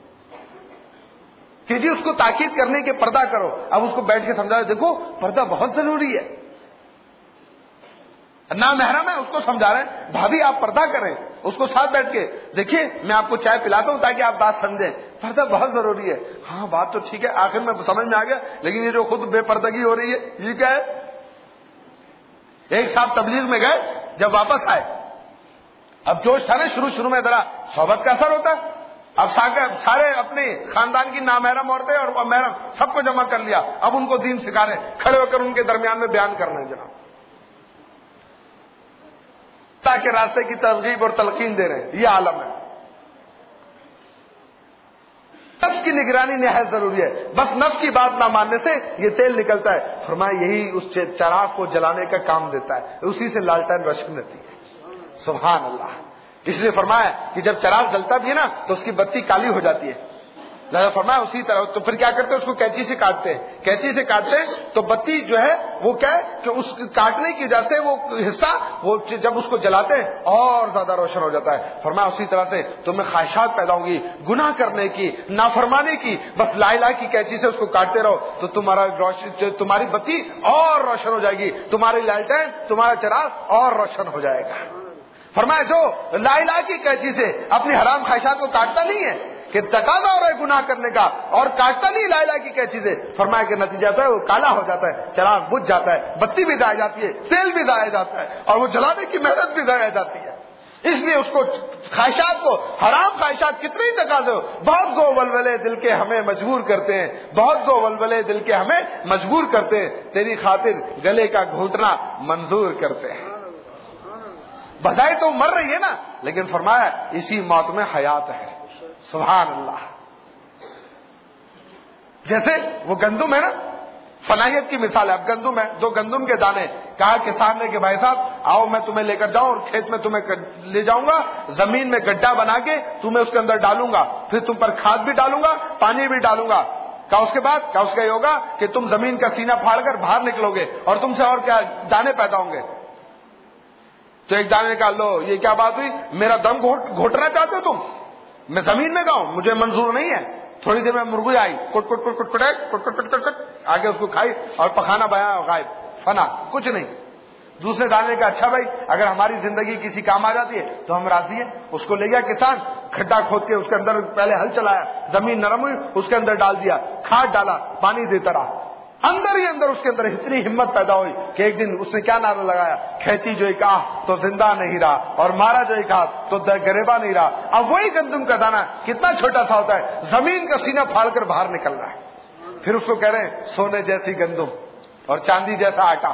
کہ جی اس کو تاکید کرنے کے پردہ کرو. اب اس کو بیٹھ کے سمجھا دیکھو پردہ بہت ضروری ہے. نہ محرم ہے اس کو سمجھا رہے ہیں بھابھی آپ پردہ کریں، اس کو ساتھ بیٹھ کے دیکھیے میں آپ کو چائے پلاتا ہوں تاکہ آپ بات سمجھیں، پردہ بہت ضروری ہے. ہاں بات تو ٹھیک ہے، آخر میں سمجھ میں آ گیا، لیکن یہ جو خود بے پردگی ہو رہی ہے یہ کیا ہے؟ ایک صاحب تبلیغ میں گئے، جب واپس آئے اب جوش تھا نا شروع شروع میں ذرا صحبت کا اثر ہوتا ہے. اب سارے اپنے خاندان کی نامحرم عورتیں اور محرم سب کو جمع کر لیا، اب ان کو دین سکھا رہے، کھڑے ہو کر ان کے درمیان میں بیان کرنا ہے جناب. اللہ کے راستے کی ترغیب اور تلقین دے رہے ہیں. یہ عالم ہے. نفس کی نگرانی نہایت ضروری ہے. بس نفس کی بات نہ ماننے سے یہ تیل نکلتا ہے. فرمایا یہی اس چراغ کو جلانے کا کام دیتا ہے, اسی سے لالٹین روشن رہتی ہے. سبحان اللہ. اس لیے فرمایا کہ جب چراغ جلتا بھی ہے نا تو اس کی بتی کالی ہو جاتی ہے. لہذا فرمایا اسی طرح تو پھر کیا کرتے ہیں, اس کو کینچی سے کاٹتے ہیں. کینچی سے کاٹتے ہیں تو بتی جو ہے وہ کیا ہے کہ اس کاٹنے کی وجہ سے وہ حصہ وہ جب اس کو جلاتے ہیں اور زیادہ روشن ہو جاتا ہے. فرمایا اسی طرح سے تمہیں خواہشات پیدا ہوں گی گناہ کرنے کی, نافرمانی کی. بس لا الہ کی کینچی سے اس کو کاٹتے رہو تو تمہارا تمہاری بتی اور روشن ہو جائے گی, تمہاری لالٹین تمہارا چراغ اور روشن ہو جائے گا. فرمایا جو لا الہ کی کینچی سے اپنی حرام خواہشات کو کاٹتا نہیں ہے کہ تقاضا ہو رہا ہے گناہ کرنے کا اور کاٹتا نہیں لا الہ کی کینچی سے, فرمایا کہ نتیجہ ہے وہ کالا ہو جاتا ہے, چراغ بجھ جاتا ہے, بتی بھی ضائع جاتی ہے, تیل بھی ضائع جاتا ہے اور وہ جلانے کی محنت بھی ضائع جاتی ہے. اس لیے اس کو خواہشات کو حرام خواہشات کتنے ہی تقاضے ہو, بہت گو ولولے دل کے ہمیں مجبور کرتے ہیں, بہت گو ولولے دل کے ہمیں مجبور کرتے ہیں, تیری خاطر گلے کا گھونٹنا منظور کرتے ہیں. بظاہر تو مر رہی ہے نا, لیکن فرمایا اسی موت میں حیات ہے. سبحان اللہ. جیسے وہ گندم ہے نا, فنائیت کی مثال ہے. اب گندم ہے, دو گندم کے دانے, کہا کسان نے کہ بھائی صاحب آؤ میں تمہیں لے کر جاؤں اور کھیت میں تمہیں لے جاؤں گا, زمین میں گڈھا بنا کے تمہیں اس کے اندر ڈالوں گا, پھر تم پر کھاد بھی ڈالوں گا, پانی بھی ڈالوں گا. کہا اس کے بعد کہا اس کا یہ ہوگا کہ تم زمین کا سینہ پھاڑ کر باہر نکلو گے اور تم سے اور کیا دانے پیدا ہوں گے. تو ایک دانے کا لو یہ کیا بات ہوئی, میرا دم گھوٹنا چاہتے ہو تم, میں زمین میں گاؤں, مجھے منظور نہیں ہے. تھوڑی دیر میں مرغی آئی, کٹ کٹ کٹ کٹ کٹ کٹ کٹ کٹ کٹ آگے اس کو کھائی اور پخانا بیا غائب, فنا, کچھ نہیں. دوسرے دانے کا اچھا بھائی اگر ہماری زندگی کسی کام آ جاتی ہے تو ہم راضی ہیں. اس کو لے گیا کسان, کھڈا کھود کے اس کے اندر پہلے ہل چلایا, زمین نرم ہوئی, اس کے اندر ڈال دیا, کھاد ڈالا, پانی دیتا رہا. اندر ہی اندر اس کے اندر اتنی ہمت پیدا ہوئی کہ ایک دن اس نے کیا نعرہ لگایا, کھینچی جو ایک آہ تو زندہ نہیں رہا اور مارا جو ایک ہاتھ تو گریبا نہیں رہا. اب وہی گندم کا دانہ کتنا چھوٹا سا ہوتا ہے, زمین کا سینہ پھاڑ کر باہر نکل رہا ہے. پھر اس کو کہہ رہے ہیں سونے جیسی گندم اور چاندی جیسا آٹا.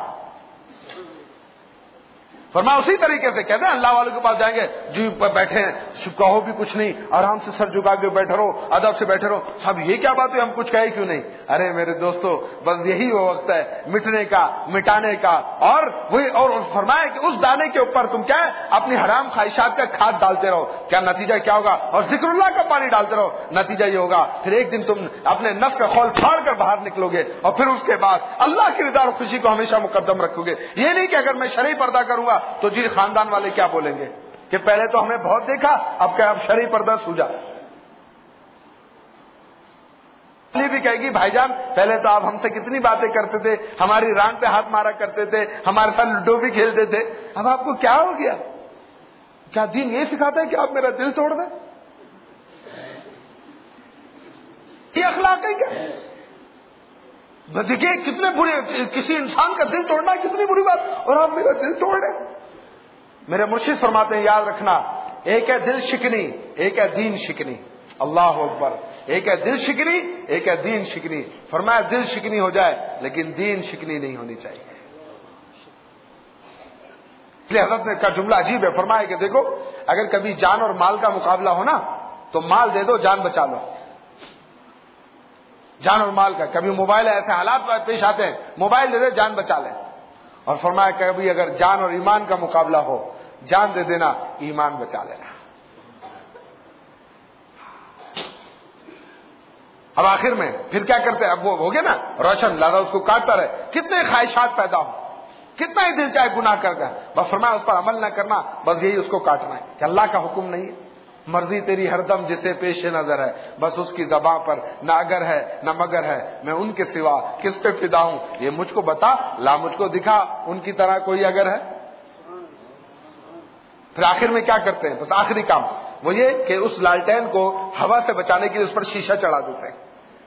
فرمایا اسی طریقے سے کہتے ہیں اللہ والوں کے پاس جائیں گے, جی بیٹھے ہیں, کہو بھی کچھ نہیں, آرام سے سر جھکا کے بیٹھے رہو, ادب سے بیٹھے رہو. صاحب یہ کیا بات ہے, ہم کچھ کہے کیوں نہیں. ارے میرے دوستو بس یہی وہ وقت ہے مٹنے کا, مٹانے کا. اور وہی اور فرمایا کہ اس دانے کے اوپر تم کیا ہے اپنی حرام خواہشات کا کھاد ڈالتے رہو. کیا نتیجہ کیا ہوگا, اور ذکر اللہ کا پانی ڈالتے رہو, نتیجہ یہ ہوگا پھر ایک دن تم اپنے نفس کا خول پھاڑ کر باہر نکلو گے اور پھر اس کے بعد اللہ کی رضا اور خوشی کو ہمیشہ مقدم رکھو گے. یہ نہیں کہ اگر میں شرعی پردہ کروں گا تو جی خاندان والے کیا بولیں گے کہ پہلے تو ہمیں بہت دیکھا, اب کیا اب شرعی پردہ سوجا. بھی کہے گی بھائی جان پہلے تو آپ ہم سے کتنی باتیں کرتے تھے, ہماری ران پہ ہاتھ مارا کرتے تھے, ہمارے ساتھ لڈو بھی کھیلتے تھے, اب آپ کو کیا ہو گیا. کیا دین یہ سکھاتا ہے کہ آپ میرا دل توڑ دیں؟ یہ اخلاق ہے کیا؟ دیکھیے کتنے برے, کسی انسان کا دل توڑنا کتنی بری بات, اور آپ میرا دل توڑ دیں. میرے مرشد فرماتے ہیں یاد رکھنا, ایک ہے دل شکنی, ایک ہے دین شکنی. اللہ اکبر. ایک ہے دل شکنی, ایک ہے دین شکنی. فرمایا دل شکنی ہو جائے لیکن دین شکنی نہیں ہونی چاہیے. اس لیے حضرت نے کا جملہ عجیب ہے, فرمایا کہ دیکھو اگر کبھی جان اور مال کا مقابلہ ہو نا تو مال دے دو, جان بچا لو. جان اور مال کا, کبھی موبائل ایسے حالات پیش آتے ہیں, موبائل دے دے جان بچا لیں. اور فرمایا کبھی اگر جان اور ایمان کا مقابلہ ہو, جان دے دینا, ایمان بچا لینا. اب آخر میں پھر کیا کرتے ہیں, اب وہ ہو گیا نا روشن, لہذا اس کو کاٹتا رہے, کتنے خواہشات پیدا ہو, کتنا ہی دل چاہے گناہ کر گیا, بس فرمایا اس پر عمل نہ کرنا, بس یہی اس کو کاٹنا ہے کہ اللہ کا حکم نہیں ہے, مرضی تیری ہر دم جسے پیش نظر ہے, بس اس کی زبان پر نہ اگر ہے نہ مگر ہے, میں ان کے سوا کس پہ فدا ہوں, یہ مجھ کو بتا, لا مجھ کو دکھا ان کی طرح کوئی اگر ہے. پھر آخر میں کیا کرتے ہیں, بس آخری کام وہ یہ کہ اس لالٹین کو ہوا سے بچانے کے لیے اس پر شیشہ چڑھا دیتے ہیں.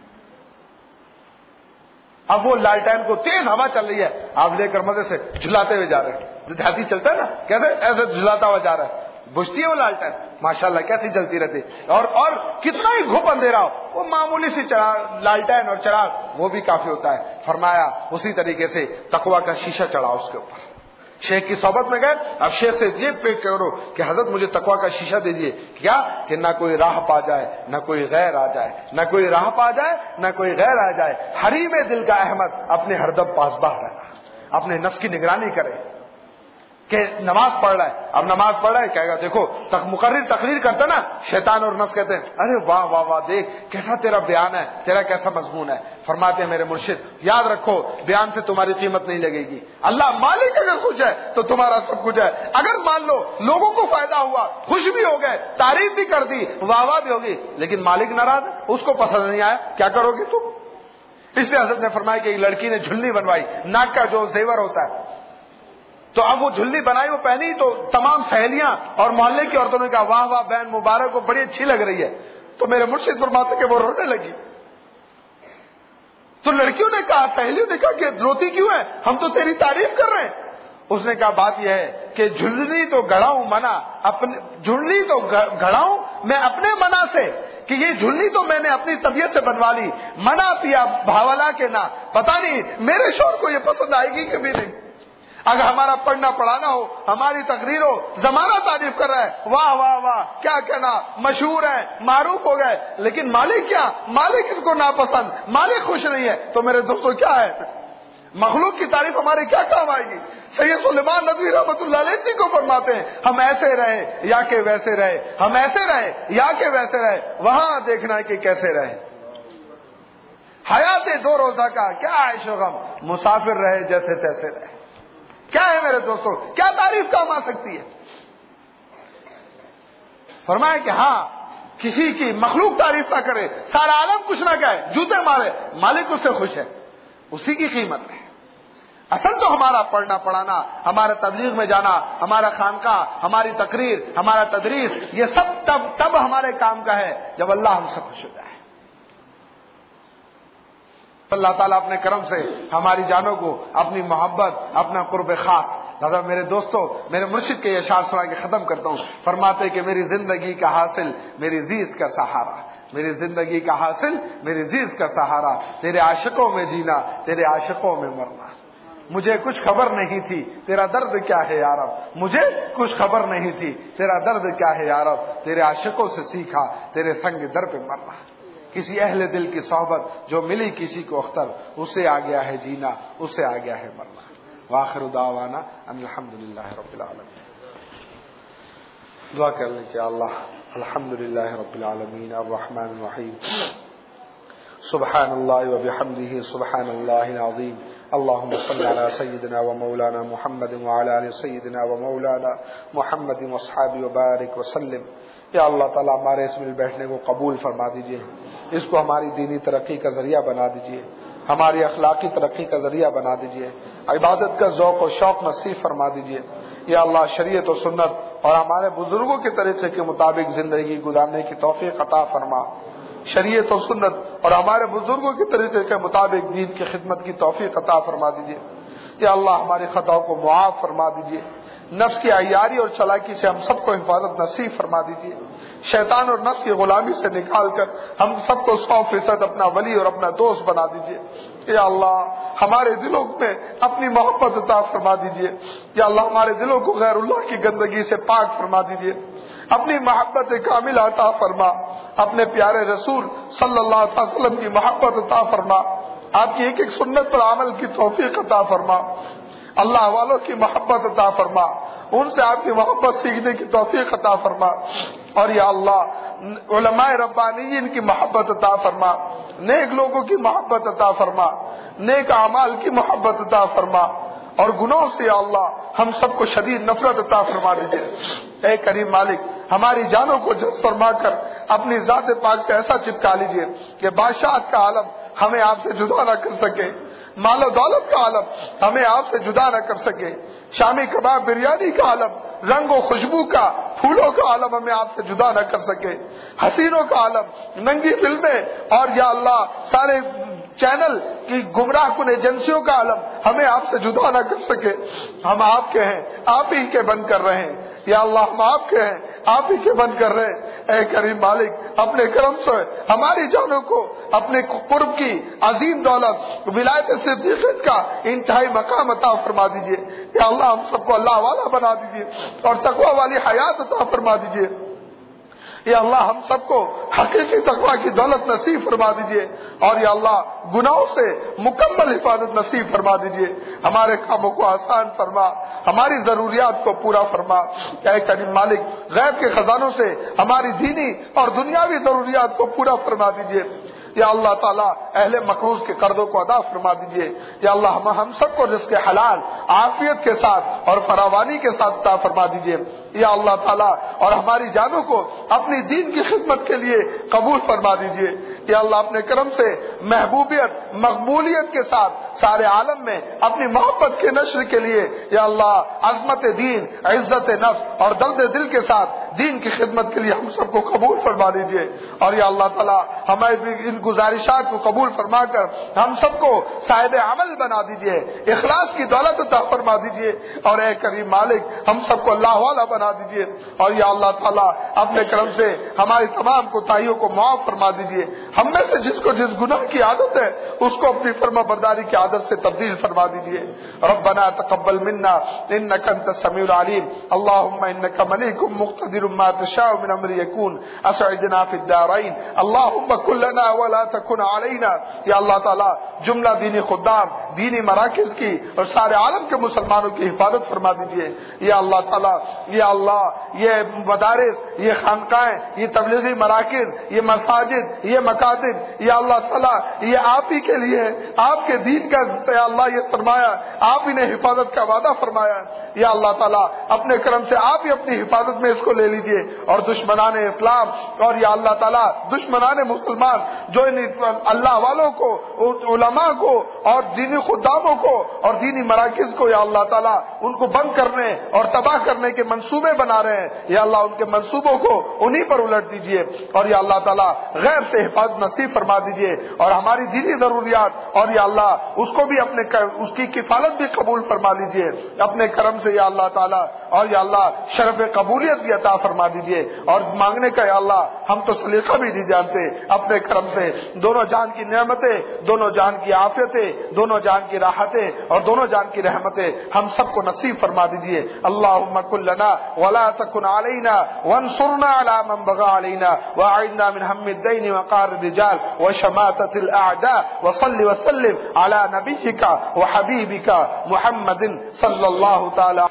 اب وہ لالٹین کو تیز ہوا چل رہی ہے, آپ لے کر مزے سے جھلاتے ہوئے جا رہے ہیں, جو دیہاتی چلتا ہے نا کیسے ایسے جھلاتا ہوا جا رہا ہے, بجھتی ہے وہ لالٹین ماشاءاللہ کیسی جلتی رہتی, اور اور کتنا ہی گھپ اندھیرا ہو, وہ معمولی سی چراغ لالٹین اور چراغ وہ بھی کافی ہوتا ہے. فرمایا اسی طریقے سے تقویٰ کا شیشہ چڑھاؤ اس کے اوپر, شیخ کی صحبت میں گئے, اب شیخ سے یہ پے کرو کہ حضرت مجھے تقویٰ کا شیشہ دیجیے, کیا کہ نہ کوئی راہ پا جائے نہ کوئی غیر آ جائے, نہ کوئی راہ پا جائے نہ کوئی غیر آ جائے. حریم دل کا احمد اپنے ہردم پاسباں رہنا, اپنے نفس کی نگرانی کرے کہ نماز پڑھ رہا ہے, اب نماز پڑھ رہا ہے کہے گا دیکھو تک مقرر تقریر کرتا نا, شیطان اور نفس کہتے ہیں ارے واہ واہ واہ دیکھ کیسا تیرا بیان ہے, تیرا کیسا مضمون ہے. فرماتے ہیں میرے مرشد یاد رکھو بیان سے تمہاری قیمت نہیں لگے گی. اللہ مالک اگر کچھ ہے تو تمہارا سب کچھ ہے. اگر مان لو لوگوں کو فائدہ ہوا, خوش بھی ہو گئے, تعریف بھی کر دی, واہ واہ بھی ہوگی, لیکن مالک ناراض ہے, اس کو پسند نہیں آیا, کیا کرو گے تم؟ اس لیے حضرت نے فرمایا کہ ایک لڑکی نے جھلنی بنوائی, ناک کا جو زیور ہوتا ہے, تو اب وہ جھلنی بنائی, وہ پہنی, تو تمام سہیلیاں اور محلے کی عورتوں نے کہا واہ واہ بہن مبارک کو بڑی اچھی لگ رہی ہے. تو میرے مرشد فرماتے کہ وہ رونے لگی. تو لڑکیوں نے کہا, سہیلیوں نے کہا کہ روتی کیوں ہے, ہم تو تیری تعریف کر رہے ہیں. اس نے کہا بات یہ ہے کہ جھلنی تو گڑاؤں منا اپنے, جھلنی تو گڑاؤں میں اپنے منا سے, کہ یہ جھلنی تو میں نے اپنی طبیعت سے بنوا لی, منا پیا بھاولا کے نہ, پتا نہیں میرے شوہر کو یہ پسند آئے گی کہ بھی نہیں. اگر ہمارا پڑھنا پڑھانا ہو, ہماری تقریر ہو, زمانہ تعریف کر رہا ہے, واہ واہ واہ کیا کہنا, مشہور ہے, معروف ہو گئے, لیکن مالک کیا, مالک اس کو ناپسند, مالک خوش نہیں ہے, تو میرے دوستوں کیا ہے, مخلوق کی تعریف ہماری کیا کام آئے گی؟ سید سلیمان ندوی رحمۃ اللہ علیہ جی کو فرماتے ہیں ہم ایسے رہے یا کہ ویسے رہے, ہم ایسے رہے یا کہ ویسے رہے, وہاں دیکھنا ہے کہ کیسے رہے. حیات دو روزہ کا کیا عیش و غم, مسافر رہے جیسے تیسے رہے. کیا ہے میرے دوستوں, کیا تعریف کام آ سکتی ہے؟ فرمایا کہ ہاں کسی کی مخلوق تعریف نہ کرے, سارا عالم کچھ نہ کہے, جوتے مارے, مالک اس سے خوش ہے, اسی کی قیمت ہے. اصل تو ہمارا پڑھنا پڑھانا, ہمارا تبلیغ میں جانا, ہمارا خانقاہ, ہماری تقریر, ہمارا تدریس, یہ سب تب تب ہمارے کام کا ہے جب اللہ ہم سے خوش ہو جائے. اللہ تعالیٰ اپنے کرم سے ہماری جانوں کو اپنی محبت, اپنا قرب خاص. لہذا میرے دوستو, میرے مرشد کے یہ اشعار سنا کے ختم کرتا ہوں. فرماتے کہ میری زندگی کا حاصل میری زیز کا سہارا, میری زندگی کا حاصل میری زیز کا سہارا, تیرے عاشقوں میں جینا تیرے عاشقوں میں مرنا. مجھے کچھ خبر نہیں تھی تیرا درد کیا ہے یارب, مجھے کچھ خبر نہیں تھی تیرا درد کیا ہے یارب, تیرے عاشقوں سے سیکھا تیرے سنگ در پہ مرنا. کسی اہل دل کی صحبت جو ملی کسی کو اختر, اسے آ گیا ہے جینا اسے آ گیا ہے مرنا. وآخر دعوانا ان الحمدللہ رب العالمین. دعا کر لیں کہ اللہ الحمدللہ رب العالمین الرحمن الرحیم. سبحان اللہ وبحمدہ سبحان اللہ العظیم. اللهم صل على سيدنا ومولانا محمد وعلى آل سيدنا ومولانا محمد واصحابہ وبارک وسلم. یا اللہ تعالیٰ ہمارے اس مل بیٹھنے کو قبول فرما دیجئے, اس کو ہماری دینی ترقی کا ذریعہ بنا دیجئے, ہماری اخلاقی ترقی کا ذریعہ بنا دیجئے, عبادت کا ذوق و شوق نصیب فرما دیجئے. یا اللہ شریعت و سنت اور ہمارے بزرگوں کے طریقے کے مطابق زندگی گزارنے کی توفیق عطا فرما. شریعت و سنت اور ہمارے بزرگوں کے طریقے کے مطابق دین کی خدمت کی توفیق عطا فرما دیجئے. یا اللہ ہماری خطاؤں کو معاف فرما دیجئے, نفس کی عیاری اور چلاکی سے ہم سب کو حفاظت نصیب فرما دیجئے. شیطان اور نفس کی غلامی سے نکال کر ہم سب کو سو فیصد اپنا ولی اور اپنا دوست بنا دیجئے. یا اللہ ہمارے دلوں میں اپنی محبت عطا فرما دیجئے. یا اللہ ہمارے دلوں کو غیر اللہ کی گندگی سے پاک فرما دیجئے, اپنی محبت کامل عطا فرما, اپنے پیارے رسول صلی اللہ علیہ وسلم کی محبت عطا فرما, آپ کی ایک ایک سنت پر عمل کی توفیق عطا فرما, اللہ والوں کی محبت عطا فرما, ان سے آپ کی محبت سیکھنے کی توفیق عطا فرما. اور یا اللہ علماء ربانیین کی محبت عطا فرما, نیک لوگوں کی محبت عطا فرما, نیک اعمال کی محبت عطا فرما, اور گناہوں سے یا اللہ ہم سب کو شدید نفرت عطا فرما دیجیے. اے کریم مالک ہماری جانوں کو جذب فرما کر اپنی ذات پاک سے ایسا چپکا لیجیے کہ بادشاہ کا عالم ہمیں آپ سے جدا نہ کر سکے, مال و دولت کا عالم ہمیں آپ سے جدا نہ کر سکے, شامی کباب بریانی کا عالم, رنگ و خوشبو کا پھولوں کا عالم ہمیں آپ سے جدا نہ کر سکے, حسینوں کا عالم, ننگی فلمیں اور یا اللہ سارے چینل کی گمراہ کن ایجنسیوں کا عالم ہمیں آپ سے جدا نہ کر سکے. ہم آپ کے ہیں, آپ ہی کے بن کر رہے ہیں. یا اللہ ہم آپ کے ہیں, آپ ہی کے بن کر رہے ہیں. اے کریم مالک اپنے کرم سے ہماری جانوں کو اپنے قرب کی عظیم دولت ولایت صدیقیت کا انتہائی مقام عطا فرما دیجیے. یا اللہ ہم سب کو اللہ والا بنا دیجیے اور تقوی والی حیات عطا فرما دیجیے. یا اللہ ہم سب کو حقیقی تقوی کی دولت نصیب فرما دیجیے اور یا اللہ گناہوں سے مکمل حفاظت نصیب فرما دیجیے. ہمارے کاموں کو آسان فرما, ہماری ضروریات کو پورا فرما. اے کریم مالک, غیب کے خزانوں سے ہماری دینی اور دنیاوی ضروریات کو پورا فرما دیجیے. یا اللہ تعالیٰ اہل مقروض کے قرضوں کو ادا فرما دیجیے. یا اللہ ہم ہم سب کو رزق حلال عافیت کے ساتھ اور فراوانی کے ساتھ عطا فرما دیجیے. یا اللہ تعالیٰ اور ہماری جانوں کو اپنی دین کی خدمت کے لیے قبول فرما دیجیے. یا اللہ اپنے کرم سے محبوبیت مقبولیت کے ساتھ سارے عالم میں اپنی محبت کے نشر کے لیے یا اللہ عظمت دین, عزت نفس اور درد دل کے ساتھ دین کی خدمت کے لیے ہم سب کو قبول فرما دیجیے. اور یا اللہ تعالیٰ ہماری ان گزارشات کو قبول فرما کر ہم سب کو صاحب عمل بنا دیجیے, اخلاص کی دولت عطا فرما دیجیے. اور اے کریم مالک ہم سب کو اللہ والا بنا دیجیے. اور یا اللہ تعالیٰ اپنے کرم سے ہماری تمام کوتاہیوں کو معاف فرما دیجیے. ہم میں سے جس کو جس گناہ کی عادت ہے اس کو اپنی فرما برداری کی عادت سے تبدیل فرما دیجیے. ربنا تقبل منا انك انت السميع العليم اللهم انك مليك مقتدر ما تشاء من امر يكون اسعدنا في الدارين اللهم كن لنا ولا تكن علينا. یا اللہ تعالیٰ جملہ دینی خدام, دینی مراکز کی اور سارے عالم کے مسلمانوں کی حفاظت فرما دیجیے. یا اللہ تعالیٰ یا اللہ یہ مدارس, یہ خانقاہیں, یہ تبلیغی مراکز, یہ مساجد, یہ مکاتب یا اللہ تعالیٰ یہ آپ ہی کے لیے, آپ کے دین کا یا اللہ یہ فرمایا, آپ ہی نے حفاظت کا وعدہ فرمایا. یا اللہ تعالیٰ اپنے کرم سے آپ ہی اپنی حفاظت میں اس کو لے لیجیے. اور دشمنان اسلام اور یا اللہ تعالیٰ دشمنان مسلمان جو ان اللہ والوں کو, علماء کو اور دینی خداموں کو اور دینی مراکز کو یا اللہ تعالیٰ ان کو بند کرنے اور تباہ کرنے کے منصوبے بنا رہے ہیں, یا اللہ ان کے منصوبوں کو انہی پر الٹ دیجیے. اور یا اللہ تعالیٰ غیر سے حفاظت نصیب فرما دیجیے اور ہماری دینی ضروریات اور یا اللہ اس کو بھی اپنے اس کی کفالت بھی قبول فرما لیجیے اپنے کرم سے یا اللہ تعالیٰ. اور یا اللہ شرف قبولیت بھی عطا فرما دیجیے. اور مانگنے کا یا اللہ ہم تو سلیقہ بھی نہیں جانتے, اپنے کرم سے دونوں جان کی نعمتیں, دونوں جان کی عافیتیں, دونوں جان کی راحتیں اور دونوں جان کی رحمتیں ہم سب کو نصیب فرما دیجیے. اللهم كن لنا ولا تكن علينا وانصرنا على من بغى علينا واعذنا من هم الدين وقهر الرجال وشماتة الاعداء وصل وسلم على نبيك وحبيبك محمد صلى الله تعالى